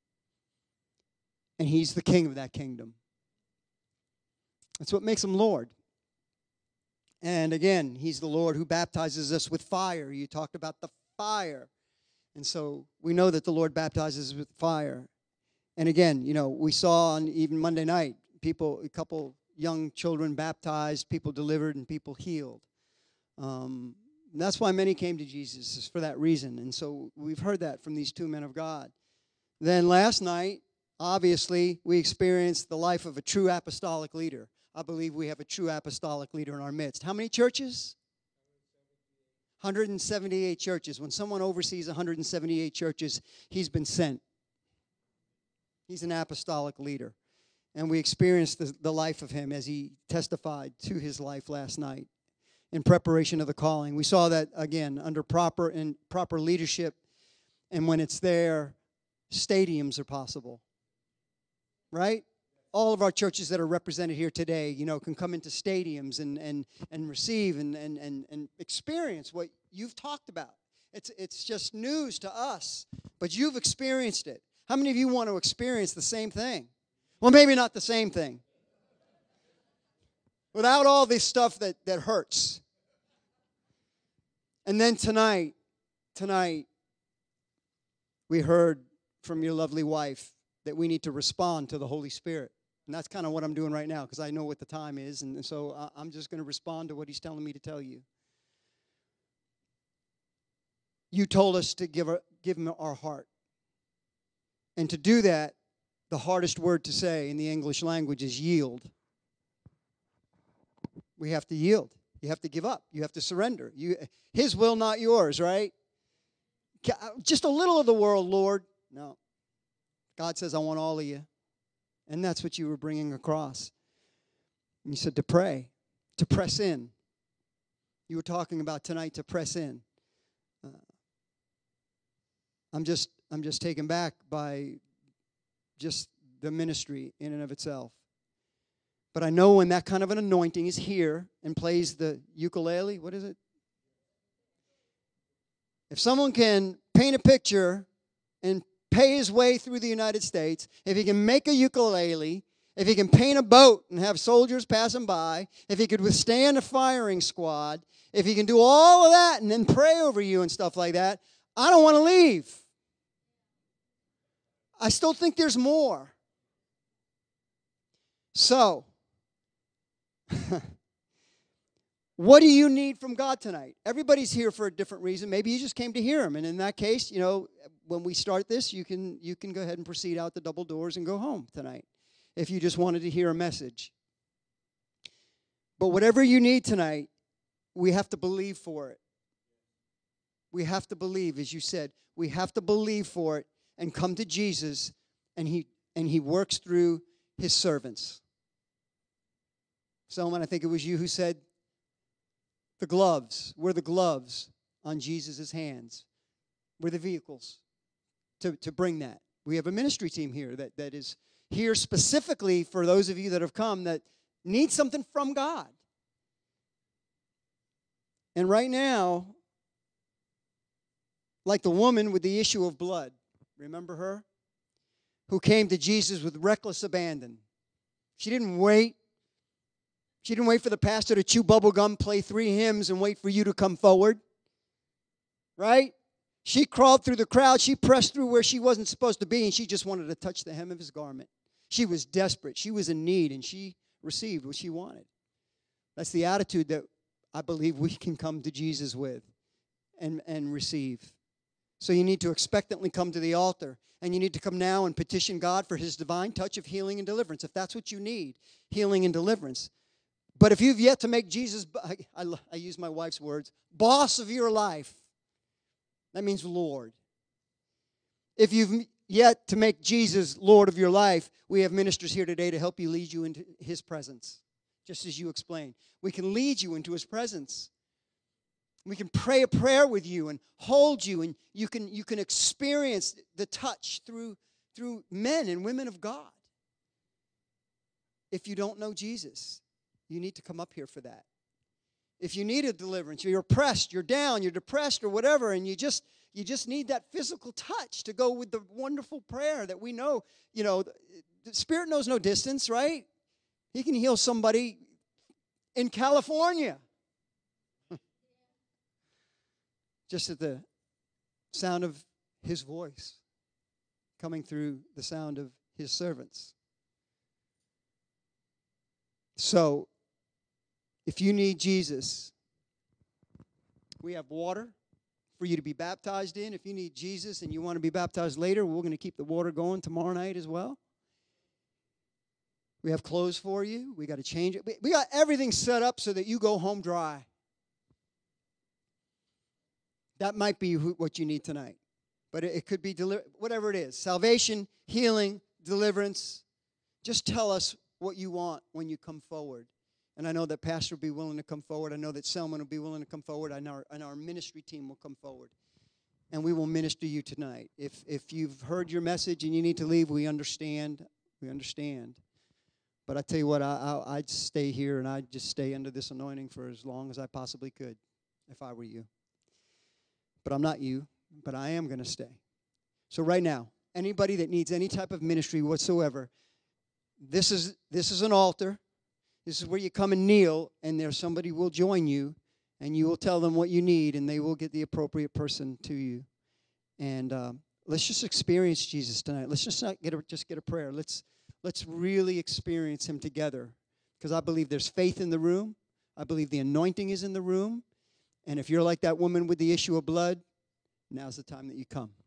and he's the king of that kingdom. That's what makes him Lord. And again, he's the Lord who baptizes us with fire. You talked about the fire. And so we know that the Lord baptizes with fire. And again, you know, we saw on even Monday night, people, a couple young children baptized, people delivered, and people healed. Um, that's why many came to Jesus, is for that reason. And so we've heard that from these two men of God. Then last night, obviously, we experienced the life of a true apostolic leader. I believe we have a true apostolic leader in our midst. How many churches? one hundred seventy-eight churches. When someone oversees one hundred seventy-eight churches, he's been sent. He's an apostolic leader. And we experienced the, the life of him as he testified to his life last night in preparation of the calling. We saw that, again, under proper and proper leadership. And when it's there, stadiums are possible. Right? All of our churches that are represented here today, you know, can come into stadiums and and and receive and and and, and experience what you've talked about. It's it's just news to us, but you've experienced it. How many of you want to experience the same thing? Well, maybe not the same thing. Without all this stuff that, that hurts. And then tonight, tonight, we heard from your lovely wife that we need to respond to the Holy Spirit. And that's kind of what I'm doing right now, because I know what the time is, and so I'm just going to respond to what he's telling me to tell you. You told us to give, our, give him our heart. And to do that, the hardest word to say in the English language is yield. We have to yield. You have to give up. You have to surrender. You, his will, not yours, right? Just a little of the world, Lord. No. God says, I want all of you. And that's what you were bringing across. And you said to pray, to press in. You were talking about tonight to press in. Uh, I'm just, I'm just taken back by just the ministry in and of itself. But I know when that kind of an anointing is here and plays the ukulele, what is it? If someone can paint a picture and pay his way through the United States, if he can make a ukulele, if he can paint a boat and have soldiers pass him by, if he could withstand a firing squad, if he can do all of that and then pray over you and stuff like that, I don't want to leave. I still think there's more. So, what do you need from God tonight? Everybody's here for a different reason. Maybe you just came to hear him. And in that case, you know, when we start this, you can you can go ahead and proceed out the double doors and go home tonight if you just wanted to hear a message. But whatever you need tonight, we have to believe for it. We have to believe, as you said, we have to believe for it and come to Jesus, and he and he works through his servants. Someone, I think it was you who said, the gloves, we're the gloves on Jesus' hands. We're the vehicles to, to bring that. We have a ministry team here that, that is here specifically for those of you that have come that need something from God. And right now, like the woman with the issue of blood, remember her? Who came to Jesus with reckless abandon. She didn't wait. She didn't wait for the pastor to chew bubble gum, play three hymns, and wait for you to come forward. Right? She crawled through the crowd. She pressed through where she wasn't supposed to be, and she just wanted to touch the hem of his garment. She was desperate. She was in need, and she received what she wanted. That's the attitude that I believe we can come to Jesus with and, and receive. So you need to expectantly come to the altar, and you need to come now and petition God for his divine touch of healing and deliverance, if that's what you need, healing and deliverance. But if you've yet to make Jesus, I, I, I use my wife's words, boss of your life, that means Lord. If you've yet to make Jesus Lord of your life, we have ministers here today to help you lead you into his presence, just as you explained. We can lead you into his presence. We can pray a prayer with you and hold you, and you can, you can experience the touch through, through men and women of God. If you don't know Jesus, you need to come up here for that. If you need a deliverance, you're oppressed, you're down, you're depressed or whatever, and you just you just need that physical touch to go with the wonderful prayer that we know, you know, the Spirit knows no distance, right? He can heal somebody in California. Just at the sound of his voice coming through the sound of his servants. So, if you need Jesus, we have water for you to be baptized in. If you need Jesus and you want to be baptized later, we're going to keep the water going tomorrow night as well. We have clothes for you. We got to change it. We got everything set up so that you go home dry. That might be what you need tonight. But it could be deli- whatever it is. Salvation, healing, deliverance. Just tell us what you want when you come forward. And I know that Pastor will be willing to come forward. I know that Selman will be willing to come forward. And our, and our ministry team will come forward. And we will minister you tonight. If, if you've heard your message and you need to leave, we understand. We understand. But I tell you what, I, I, I'd stay here and I'd just stay under this anointing for as long as I possibly could if I were you. But I'm not you, but I am going to stay. So right now, anybody that needs any type of ministry whatsoever, this is this is an altar. This is where you come and kneel, and there's somebody will join you, and you will tell them what you need, and they will get the appropriate person to you. And um, let's just experience Jesus tonight. Let's just not get a, just get a prayer. Let's let's really experience Him together, because I believe there's faith in the room. I believe the anointing is in the room. And if you're like that woman with the issue of blood, now's the time that you come.